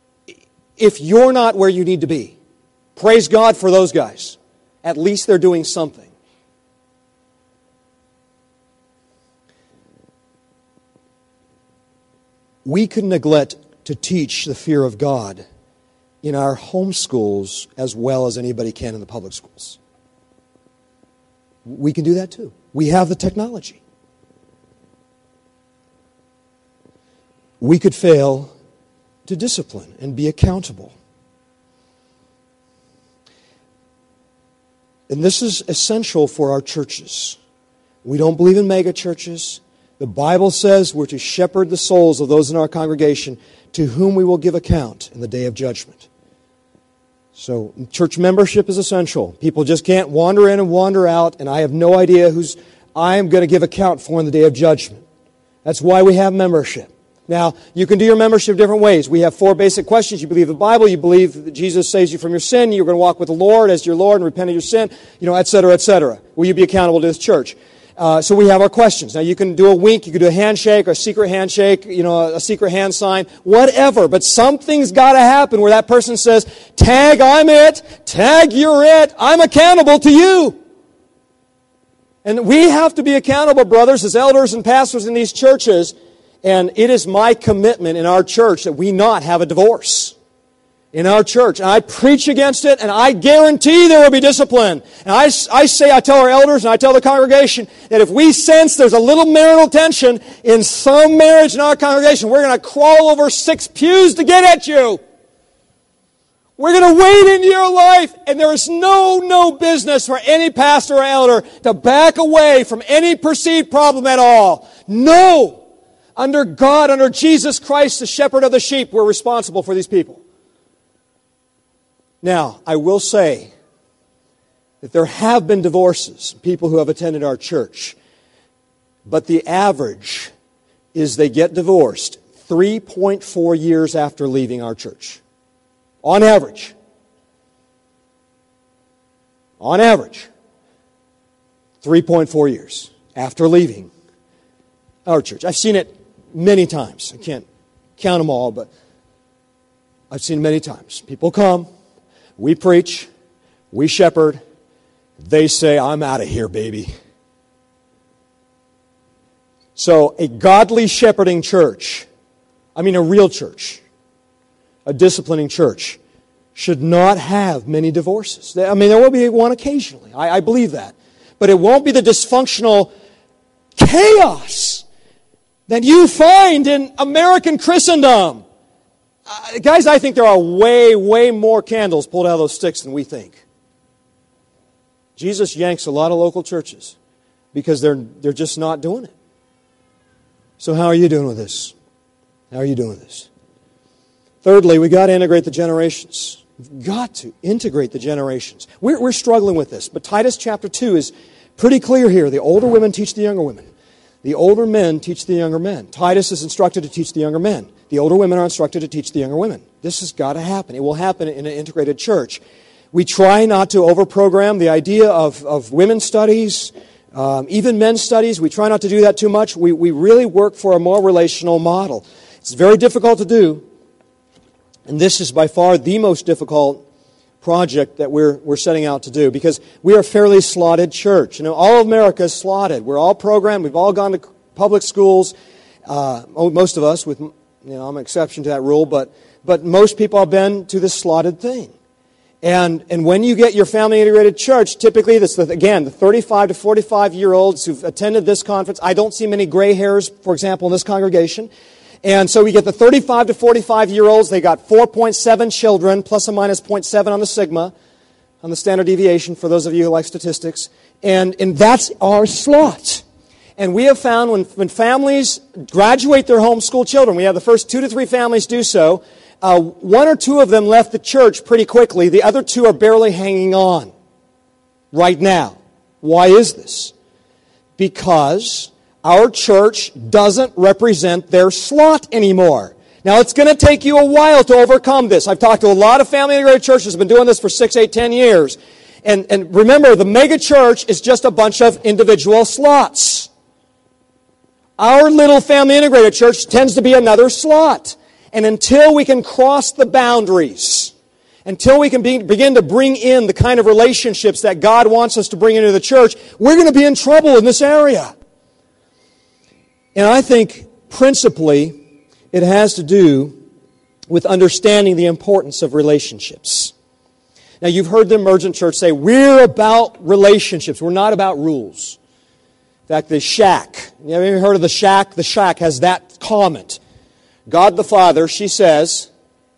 if you're not where you need to be. Praise God for those guys. At least they're doing something. We could neglect to teach the fear of God in our home schools as well as anybody can in the public schools. We can do that too. We have the technology. We could fail to discipline and be accountable. And this is essential for our churches. We don't believe in mega churches. The Bible says we're to shepherd the souls of those in our congregation to whom we will give account in the day of judgment. So church membership is essential. People just can't wander in and wander out, and I have no idea who's I am going to give account for in the day of judgment. That's why we have membership. Now, you can do your membership different ways. We have 4 basic questions. You believe the Bible. You believe that Jesus saves you from your sin. You're going to walk with the Lord as your Lord and repent of your sin, et cetera, et cetera. Will you be accountable to this church? So we have our questions. Now, you can do a wink. You can do a handshake, or a secret handshake, a secret hand sign, whatever. But something's got to happen where that person says, tag, I'm it. Tag, you're it. I'm accountable to you. And we have to be accountable, brothers, as elders and pastors in these churches. And it is my commitment in our church that we not have a divorce. in our church. And I preach against it, and I guarantee there will be discipline. And I tell our elders and I tell the congregation that if we sense there's a little marital tension in some marriage in our congregation, we're going to crawl over 6 pews to get at you. We're going to wade into your life, and there is no business for any pastor or elder to back away from any perceived problem at all. No! Under God, under Jesus Christ, the shepherd of the sheep, we're responsible for these people. Now, I will say that there have been divorces, people who have attended our church, but the average is they get divorced 3.4 years after leaving our church. On average. On average. 3.4 years after leaving our church. I've seen it many times. I can't count them all, but I've seen it many times. People come, we preach, we shepherd, they say, I'm out of here, baby. So a godly shepherding church, a real church, a disciplining church, should not have many divorces. There will be one occasionally. I believe that. But it won't be the dysfunctional chaos that you find in American Christendom. Guys, I think there are way more candles pulled out of those sticks than we think. Jesus yanks a lot of local churches because they're just not doing it. So how are you doing with this? How are you doing with this? Thirdly, we've got to integrate the generations. We've got to integrate the generations. We're struggling with this, but Titus chapter 2 is pretty clear here. The older women teach the younger women. The older men teach the younger men. Titus is instructed to teach the younger men. The older women are instructed to teach the younger women. This has got to happen. It will happen in an integrated church. We try not to overprogram the idea of women's studies, even men's studies. We try not to do that too much. We really work for a more relational model. It's very difficult to do. And this is by far the most difficult project that we're setting out to do because we are a fairly slotted church. All of America is slotted. We're all programmed. We've all gone to public schools. Most of us, with I'm an exception to that rule, but most people have been to this slotted thing. And when you get your family integrated church, typically the 35 to 45-year-olds who've attended this conference. I don't see many gray hairs, for example, in this congregation. And so we get the 35 to 45-year-olds. They got 4.7 children, plus or minus 0.7 on the sigma, on the standard deviation, for those of you who like statistics. And that's our slot. And we have found when families graduate their homeschool children, we have the first 2 to 3 families do so, 1 or 2 of them left the church pretty quickly. The other 2 are barely hanging on right now. Why is this? Because our church doesn't represent their slot anymore. Now, it's going to take you a while to overcome this. I've talked to a lot of family integrated churches that have been doing this for 6, 8, 10 years. And remember, the mega church is just a bunch of individual slots. Our little family integrated church tends to be another slot. And until we can cross the boundaries, until we can begin to bring in the kind of relationships that God wants us to bring into the church, we're going to be in trouble in this area. And I think, principally, it has to do with understanding the importance of relationships. Now, you've heard the Emergent Church say, we're about relationships. We're not about rules. In fact, the shack. You ever heard of the shack? The shack has that comment. God the Father, she says,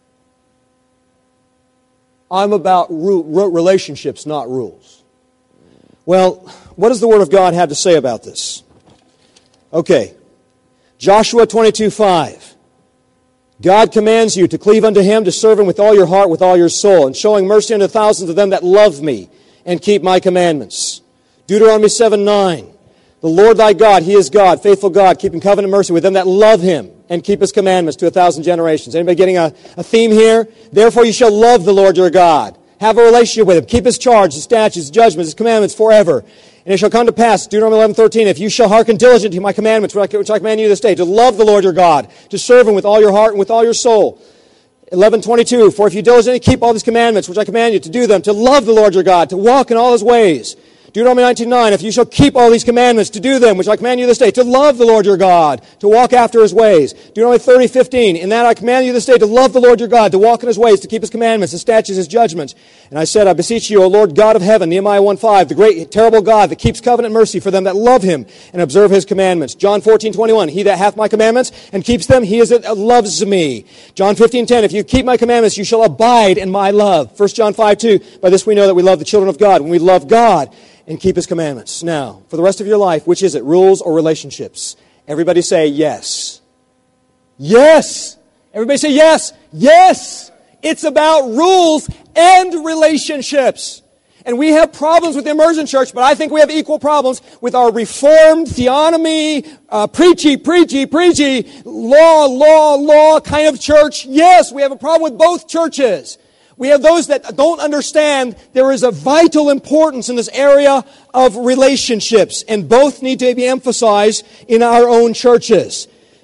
I'm about relationships, not rules. Well, what does the Word of God have to say about this? Okay. Joshua 22:5. God commands you to cleave unto Him, to serve Him with all your heart, with all your soul, and showing mercy unto thousands of them that love me and keep my commandments. Deuteronomy 7:9. The Lord thy God, He is God, faithful God, keeping covenant mercy with them that love Him and keep His commandments to 1,000 generations. Anybody getting a theme here? Therefore you shall love the Lord your God. Have a relationship with Him. Keep His charge, His statutes, His judgments, His commandments forever. And it shall come to pass, Deuteronomy 11:13, if you shall hearken diligently to my commandments, which I command you this day, to love the Lord your God, to serve Him with all your heart and with all your soul. 11:22, for if you diligently keep all these commandments, which I command you to do them, to love the Lord your God, to walk in all His ways, Deuteronomy 19:9, if you shall keep all these commandments to do them, which I command you this day, to love the Lord your God, to walk after His ways. Deuteronomy 30:15, in that I command you this day to love the Lord your God, to walk in His ways, to keep His commandments, His statutes, His judgments. And I said, I beseech you, O Lord God of heaven, Nehemiah 1:5, the great, terrible God that keeps covenant mercy for them that love Him and observe His commandments. John 14:21, he that hath my commandments and keeps them, he is that loves me. John 15:10, if you keep my commandments, you shall abide in my love. 1 John 5:2, by this we know that we love the children of God, when we love God and keep His commandments. Now, for the rest of your life, which is it, rules or relationships? Everybody say yes. Yes! Everybody say yes. Yes! It's about rules and relationships. And we have problems with the Immersion Church, but I think we have equal problems with our Reformed theonomy, preachy, law kind of church. Yes, we have a problem with both churches. We have those that don't understand there is a vital importance in this area of relationships, and both need to be emphasized in our own churches.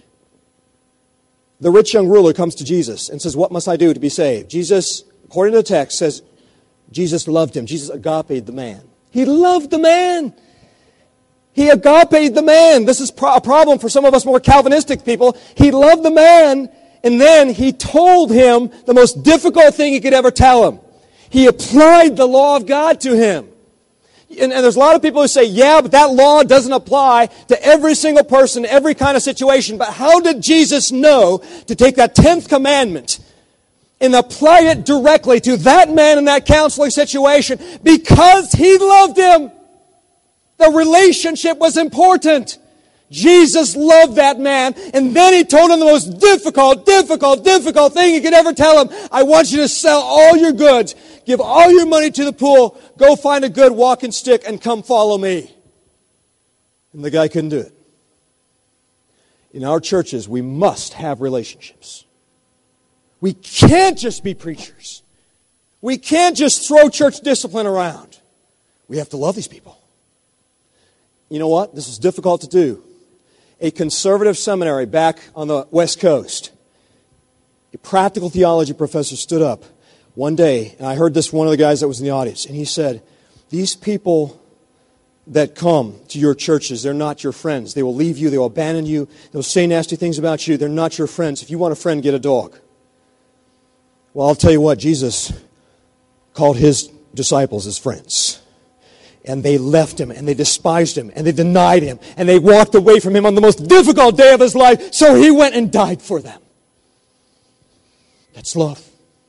The rich young ruler comes to Jesus and says, what must I do to be saved? Jesus, according to the text, says Jesus loved him. Jesus agape'd the man. He loved the man. He agape'd the man. This is a problem for some of us more Calvinistic people. He loved the man, and then He told him the most difficult thing He could ever tell him. He applied the law of God to him. And there's a lot of people who say, yeah, but that law doesn't apply to every single person, every kind of situation. But how did Jesus know to take that 10th commandment and apply it directly to that man in that counseling situation? Because He loved him. The relationship was important. Jesus loved that man, and then He told him the most difficult thing He could ever tell him. I want you to sell all your goods, give all your money to the poor, go find a good walking stick, and come follow me. And the guy couldn't do it. In our churches, we must have relationships. We can't just be preachers. We can't just throw church discipline around. We have to love these people. You know what? This is difficult to do. A conservative seminary back on the West Coast, a practical theology professor stood up one day, and I heard this from one of the guys that was in the audience, and he said, these people that come to your churches, they're not your friends. They will leave you, they will abandon you, they'll say nasty things about you, they're not your friends. If you want a friend, get a dog. Well, I'll tell you what, Jesus called His disciples His friends. And they left Him, and they despised Him, and they denied Him, and they walked away from Him on the most difficult day of His life, so He went and died for them. That's love.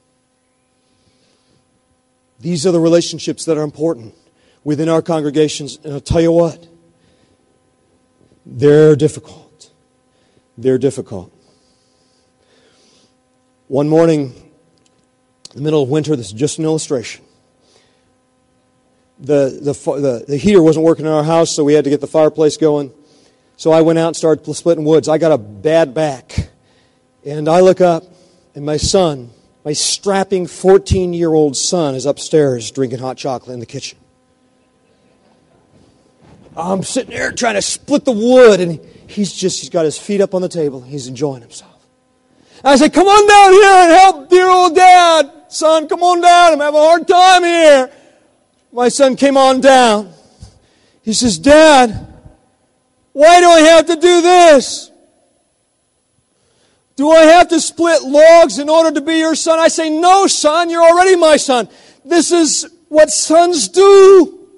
These are the relationships that are important within our congregations, and I'll tell you what, they're difficult. They're difficult. One morning, in the middle of winter, this is just an illustration. The heater wasn't working in our house, so we had to get the fireplace going. So I went out and started splitting woods. I got a bad back. And I look up, and my son, my strapping 14-year-old son, is upstairs drinking hot chocolate in the kitchen. I'm sitting there trying to split the wood, and he's got his feet up on the table. He's enjoying himself. And I said, come on down here and help dear old Dad. Son, come on down. I'm having a hard time here. My son came on down. He says, Dad, why do I have to do this? Do I have to split logs in order to be your son? I say, no, son, you're already my son. This is what sons do.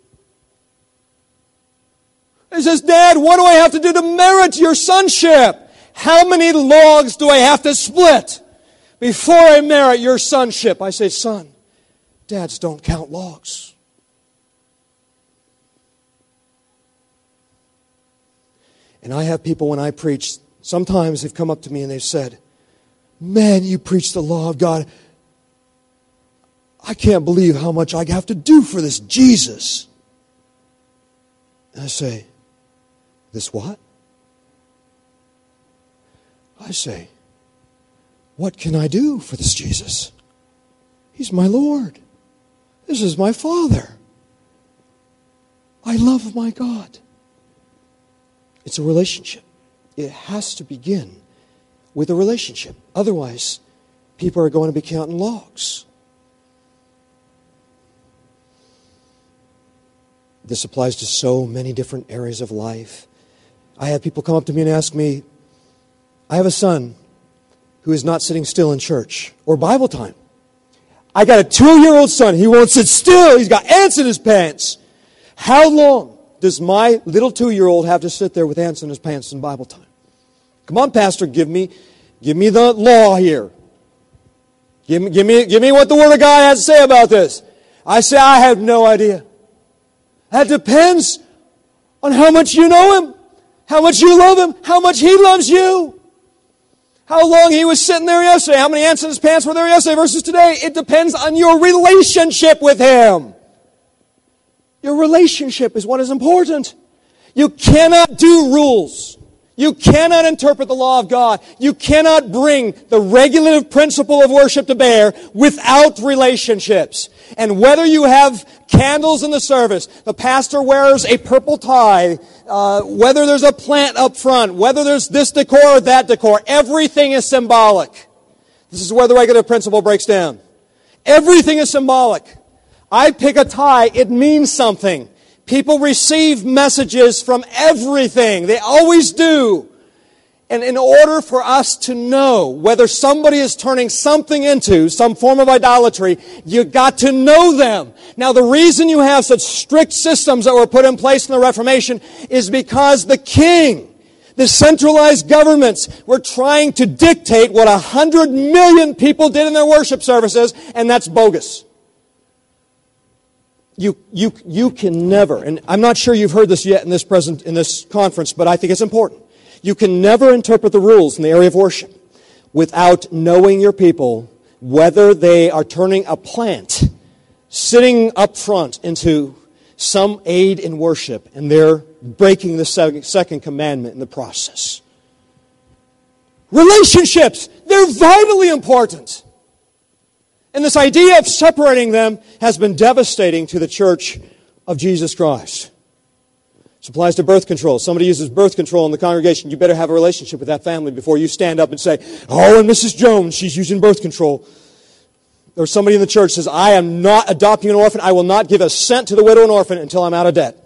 He says, Dad, what do I have to do to merit your sonship? How many logs do I have to split before I merit your sonship? I say, son, dads don't count logs. And I have people when I preach, sometimes they've come up to me and they've said, man, you preach the law of God. I can't believe how much I have to do for this Jesus. And I say, this what? I say, what can I do for this Jesus? He's my Lord. This is my Father. I love my God. It's a relationship. It has to begin with a relationship. Otherwise, people are going to be counting logs. This applies to so many different areas of life. I have people come up to me and ask me, I have a son who is not sitting still in church or Bible time. I got a 2-year-old son. He won't sit still. He's got ants in his pants. How long does my little 2-year-old have to sit there with ants in his pants in Bible time? Come on, Pastor, give me the law here. Give me what the Word of God has to say about this. I say, I have no idea. That depends on how much you know Him, how much you love Him, how much He loves you. How long he was sitting there yesterday, how many ants in his pants were there yesterday versus today. It depends on your relationship with Him. Your relationship is what is important. You cannot do rules. You cannot interpret the law of God. You cannot bring the regulative principle of worship to bear without relationships. And whether you have candles in the service, the pastor wears a purple tie, whether there's a plant up front, whether there's this decor or that decor, everything is symbolic. This is where the regulative principle breaks down. Everything is symbolic. I pick a tie, it means something. People receive messages from everything. They always do. And in order for us to know whether somebody is turning something into some form of idolatry, you've got to know them. Now, the reason you have such strict systems that were put in place in the Reformation is because the king, the centralized governments, were trying to dictate what 100 million people did in their worship services, and that's bogus. You can never, and I'm not sure you've heard this yet in this conference, but I think it's important. You can never interpret the rules in the area of worship without knowing your people, whether they are turning a plant, sitting up front into some aid in worship, and they're breaking the second commandment in the process. Relationships, they're vitally important. And this idea of separating them has been devastating to the Church of Jesus Christ. This applies to birth control. Somebody uses birth control in the congregation. You better have a relationship with that family before you stand up and say, oh, and Mrs. Jones, she's using birth control. Or somebody in the church says, I am not adopting an orphan. I will not give a cent to the widow and orphan until I'm out of debt.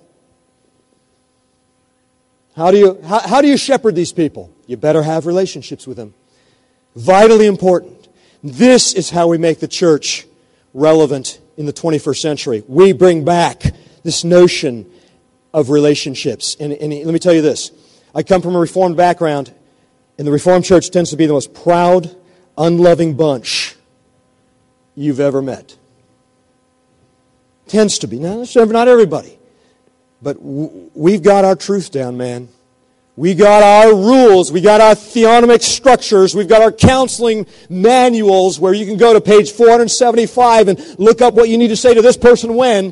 How do you shepherd these people? You better have relationships with them. Vitally important. This is how we make the church relevant in the 21st century. We bring back this notion of relationships. And let me tell you this. I come from a Reformed background, and the Reformed church tends to be the most proud, unloving bunch you've ever met. Tends to be. Now, not everybody. But we've got our truth down, man. We got our rules. We got our theonomic structures. We've got our counseling manuals where you can go to page 475 and look up what you need to say to this person when.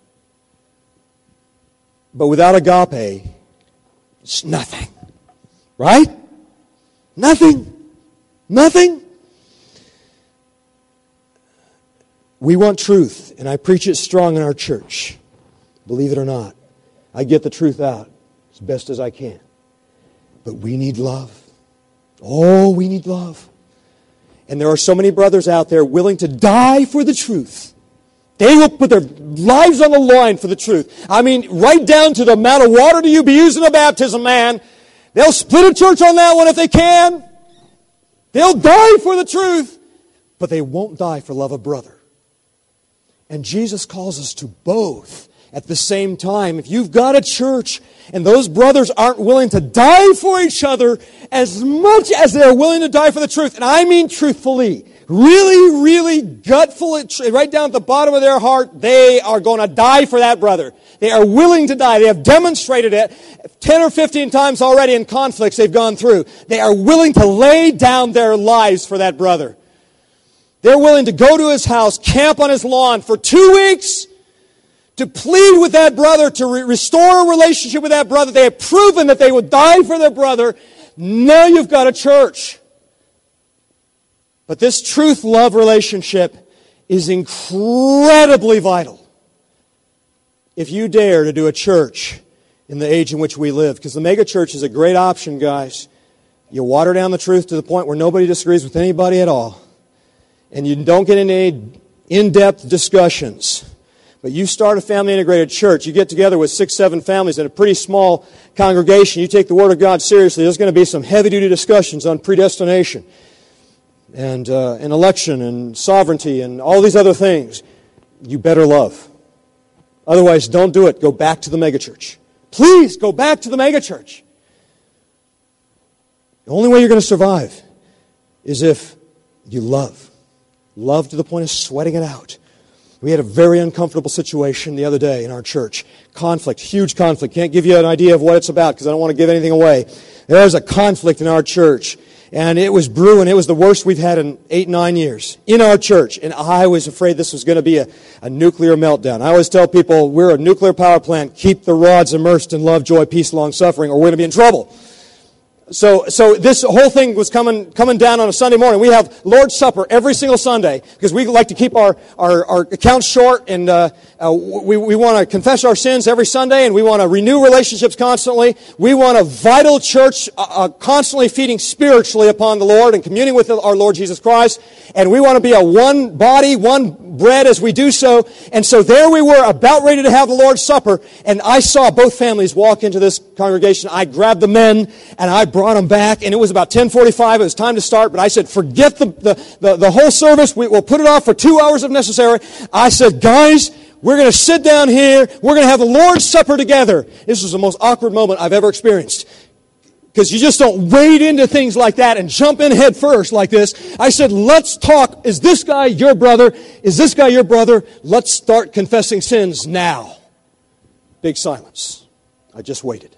But without agape, it's nothing. Right? Nothing. Nothing. We want truth, and I preach it strong in our church. Believe it or not. I get the truth out as best as I can. But we need love. Oh, we need love. And there are so many brothers out there willing to die for the truth. They will put their lives on the line for the truth. I mean, right down to the amount of water do you be using a baptism, man. They'll split a church on that one if they can. They'll die for the truth. But they won't die for love of brother. And Jesus calls us to both at the same time. If you've got a church and those brothers aren't willing to die for each other as much as they're willing to die for the truth, and I mean truthfully, really, really gutful, right down at the bottom of their heart, they are going to die for that brother. They are willing to die. They have demonstrated it 10 or 15 times already in conflicts they've gone through. They are willing to lay down their lives for that brother. They're willing to go to his house, camp on his lawn for 2 weeks, to plead with that brother, to restore a relationship with that brother. They have proven that they would die for their brother. Now you've got a church. But this truth-love relationship is incredibly vital if you dare to do a church in the age in which we live. Because the mega church is a great option, guys. You water down the truth to the point where nobody disagrees with anybody at all. And you don't get into any in-depth discussions. But you start a family integrated church, you get together with 6, 7 families in a pretty small congregation, you take the Word of God seriously, there's going to be some heavy-duty discussions on predestination and election and sovereignty and all these other things. You better love. Otherwise, don't do it. Go back to the megachurch. Please go back to the megachurch. The only way you're going to survive is if you love. Love to the point of sweating it out. We had a very uncomfortable situation the other day in our church. Conflict, huge conflict. Can't give you an idea of what it's about because I don't want to give anything away. There's a conflict in our church. And it was brewing. It was the worst we've had in 8, 9 years in our church. And I was afraid this was going to be a nuclear meltdown. I always tell people, we're a nuclear power plant. Keep the rods immersed in love, joy, peace, long-suffering, or we're going to be in trouble. So this whole thing was coming down on a Sunday morning. We have Lord's Supper every single Sunday because we like to keep our accounts short, and we want to confess our sins every Sunday, and we want to renew relationships constantly. We want a vital church constantly feeding spiritually upon the Lord and communing with our Lord Jesus Christ, and we want to be a one body, one bread as we do so. And so there we were, about ready to have the Lord's Supper, and I saw both families walk into this congregation. I grabbed the men, and I brought them back, and it was about 10:45. It was time to start, but I said, forget the whole service. We'll put it off for 2 hours if necessary. I said, guys, we're going to sit down here. We're going to have the Lord's Supper together. This was the most awkward moment I've ever experienced. Because you just don't wade into things like that and jump in head first like this. I said, let's talk. Is this guy your brother? Is this guy your brother? Let's start confessing sins now. Big silence. I just waited.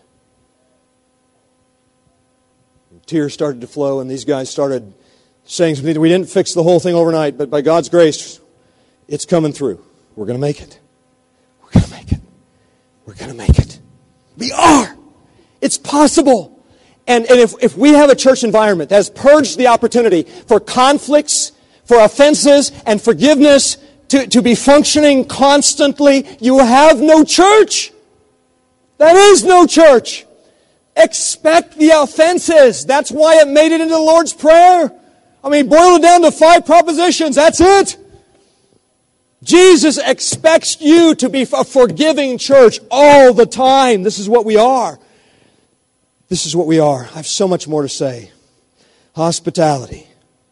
Tears started to flow, and these guys started saying something. We didn't fix the whole thing overnight, but by God's grace, it's coming through. We're going to make it. We're going to make it. We're going to make it. We are. It's possible. And if we have a church environment that has purged the opportunity for conflicts, for offenses, and forgiveness to be functioning constantly, you have no church. That is no church. Expect the offenses. That's why it made it into the Lord's Prayer. I mean, boil it down to 5 propositions. That's it. Jesus expects you to be a forgiving church all the time. This is what we are. This is what we are. I have so much more to say. Hospitality.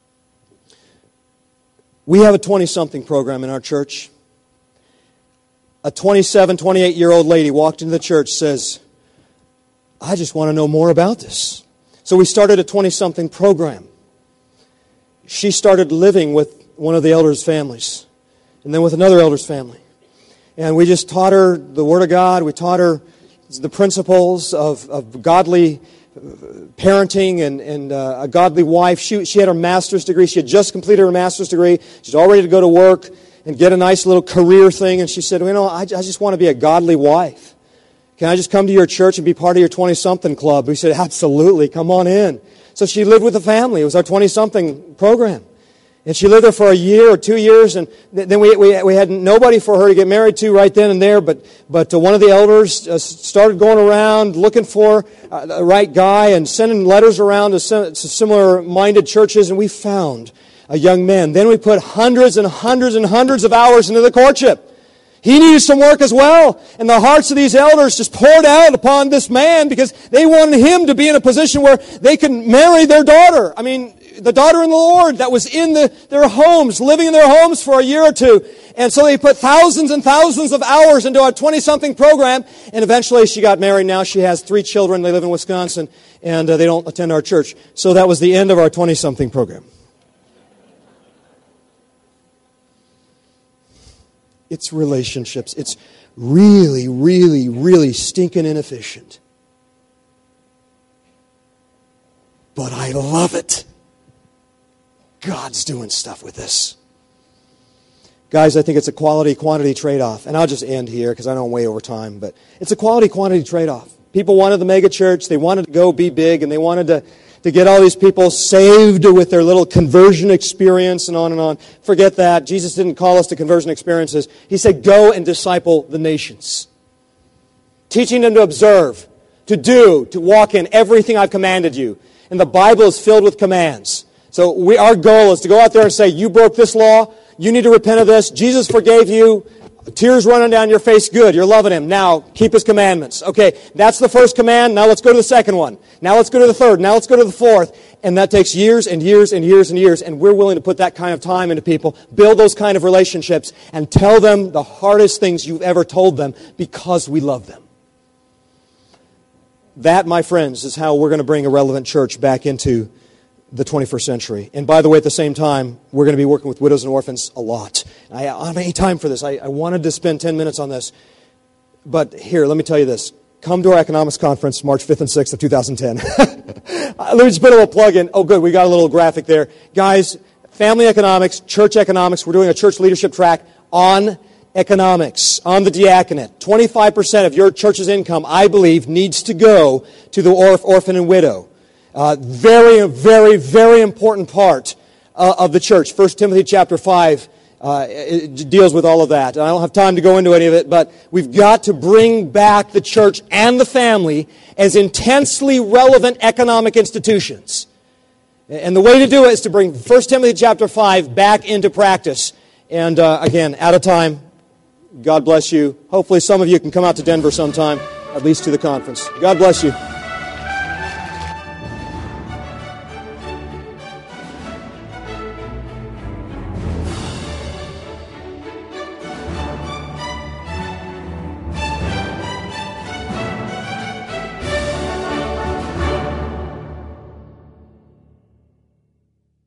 We have a 20-something program in our church. A 27, 28-year-old lady walked into the church, says, I just want to know more about this. So we started a 20-something program. She started living with one of the elders' families, and then with another elder's family. And we just taught her the Word of God. We taught her the principles of godly parenting and a godly wife. She had her master's degree. She had just completed her master's degree. She's all ready to go to work and get a nice little career thing. And she said, I just want to be a godly wife. Can I just come to your church and be part of your 20-something club? We said, absolutely, come on in. So she lived with the family. It was our 20-something program. And she lived there for a year or 2 years, and then we had nobody for her to get married to right then and there, but one of the elders started going around looking for the right guy and sending letters around to similar-minded churches, and we found a young man. Then we put hundreds and hundreds and hundreds of hours into the courtship. He needed some work as well. And the hearts of these elders just poured out upon this man because they wanted him to be in a position where they could marry their daughter. I mean, the daughter in the Lord that was in their homes, living in their homes for a year or two. And so they put thousands and thousands of hours into our 20-something program. And eventually she got married. Now she has 3 children. They live in Wisconsin. And they don't attend our church. So that was the end of our 20-something program. It's relationships. It's really, really, really stinking inefficient. But I love it. God's doing stuff with this. Guys, I think it's a quality-quantity trade-off. And I'll just end here because I know I'm way over time. But it's a quality-quantity trade-off. People wanted the mega church. They wanted to go be big. And they wanted to get all these people saved with their little conversion experience and on and on. Forget that. Jesus didn't call us to conversion experiences. He said, go and disciple the nations. Teaching them to observe, to do, to walk in everything I've commanded you. And the Bible is filled with commands. So our goal is to go out there and say, you broke this law. You need to repent of this. Jesus forgave you. Tears running down your face, good. You're loving Him. Now, keep His commandments. Okay, that's the first command. Now let's go to the second one. Now let's go to the third. Now let's go to the fourth. And that takes years and years and years and years. And we're willing to put that kind of time into people, build those kind of relationships, and tell them the hardest things you've ever told them because we love them. That, my friends, is how we're going to bring a relevant church back into the 21st century. And by the way, at the same time, we're going to be working with widows and orphans a lot. I don't have any time for this. I wanted to spend 10 minutes on this. But here, let me tell you this. Come to our economics conference, March 5th and 6th of 2010. Let me just put a little plug in. Oh, good, we got a little graphic there. Guys, family economics, church economics, we're doing a church leadership track on economics, on the diaconate. 25% of your church's income, I believe, needs to go to the orphan and widow. Very, very, very important part of the church. 1 Timothy chapter 5 it deals with all of that. I don't have time to go into any of it, but we've got to bring back the church and the family as intensely relevant economic institutions. And the way to do it is to bring 1 Timothy chapter 5 back into practice. And again, out of time, God bless you. Hopefully some of you can come out to Denver sometime, at least to the conference. God bless you.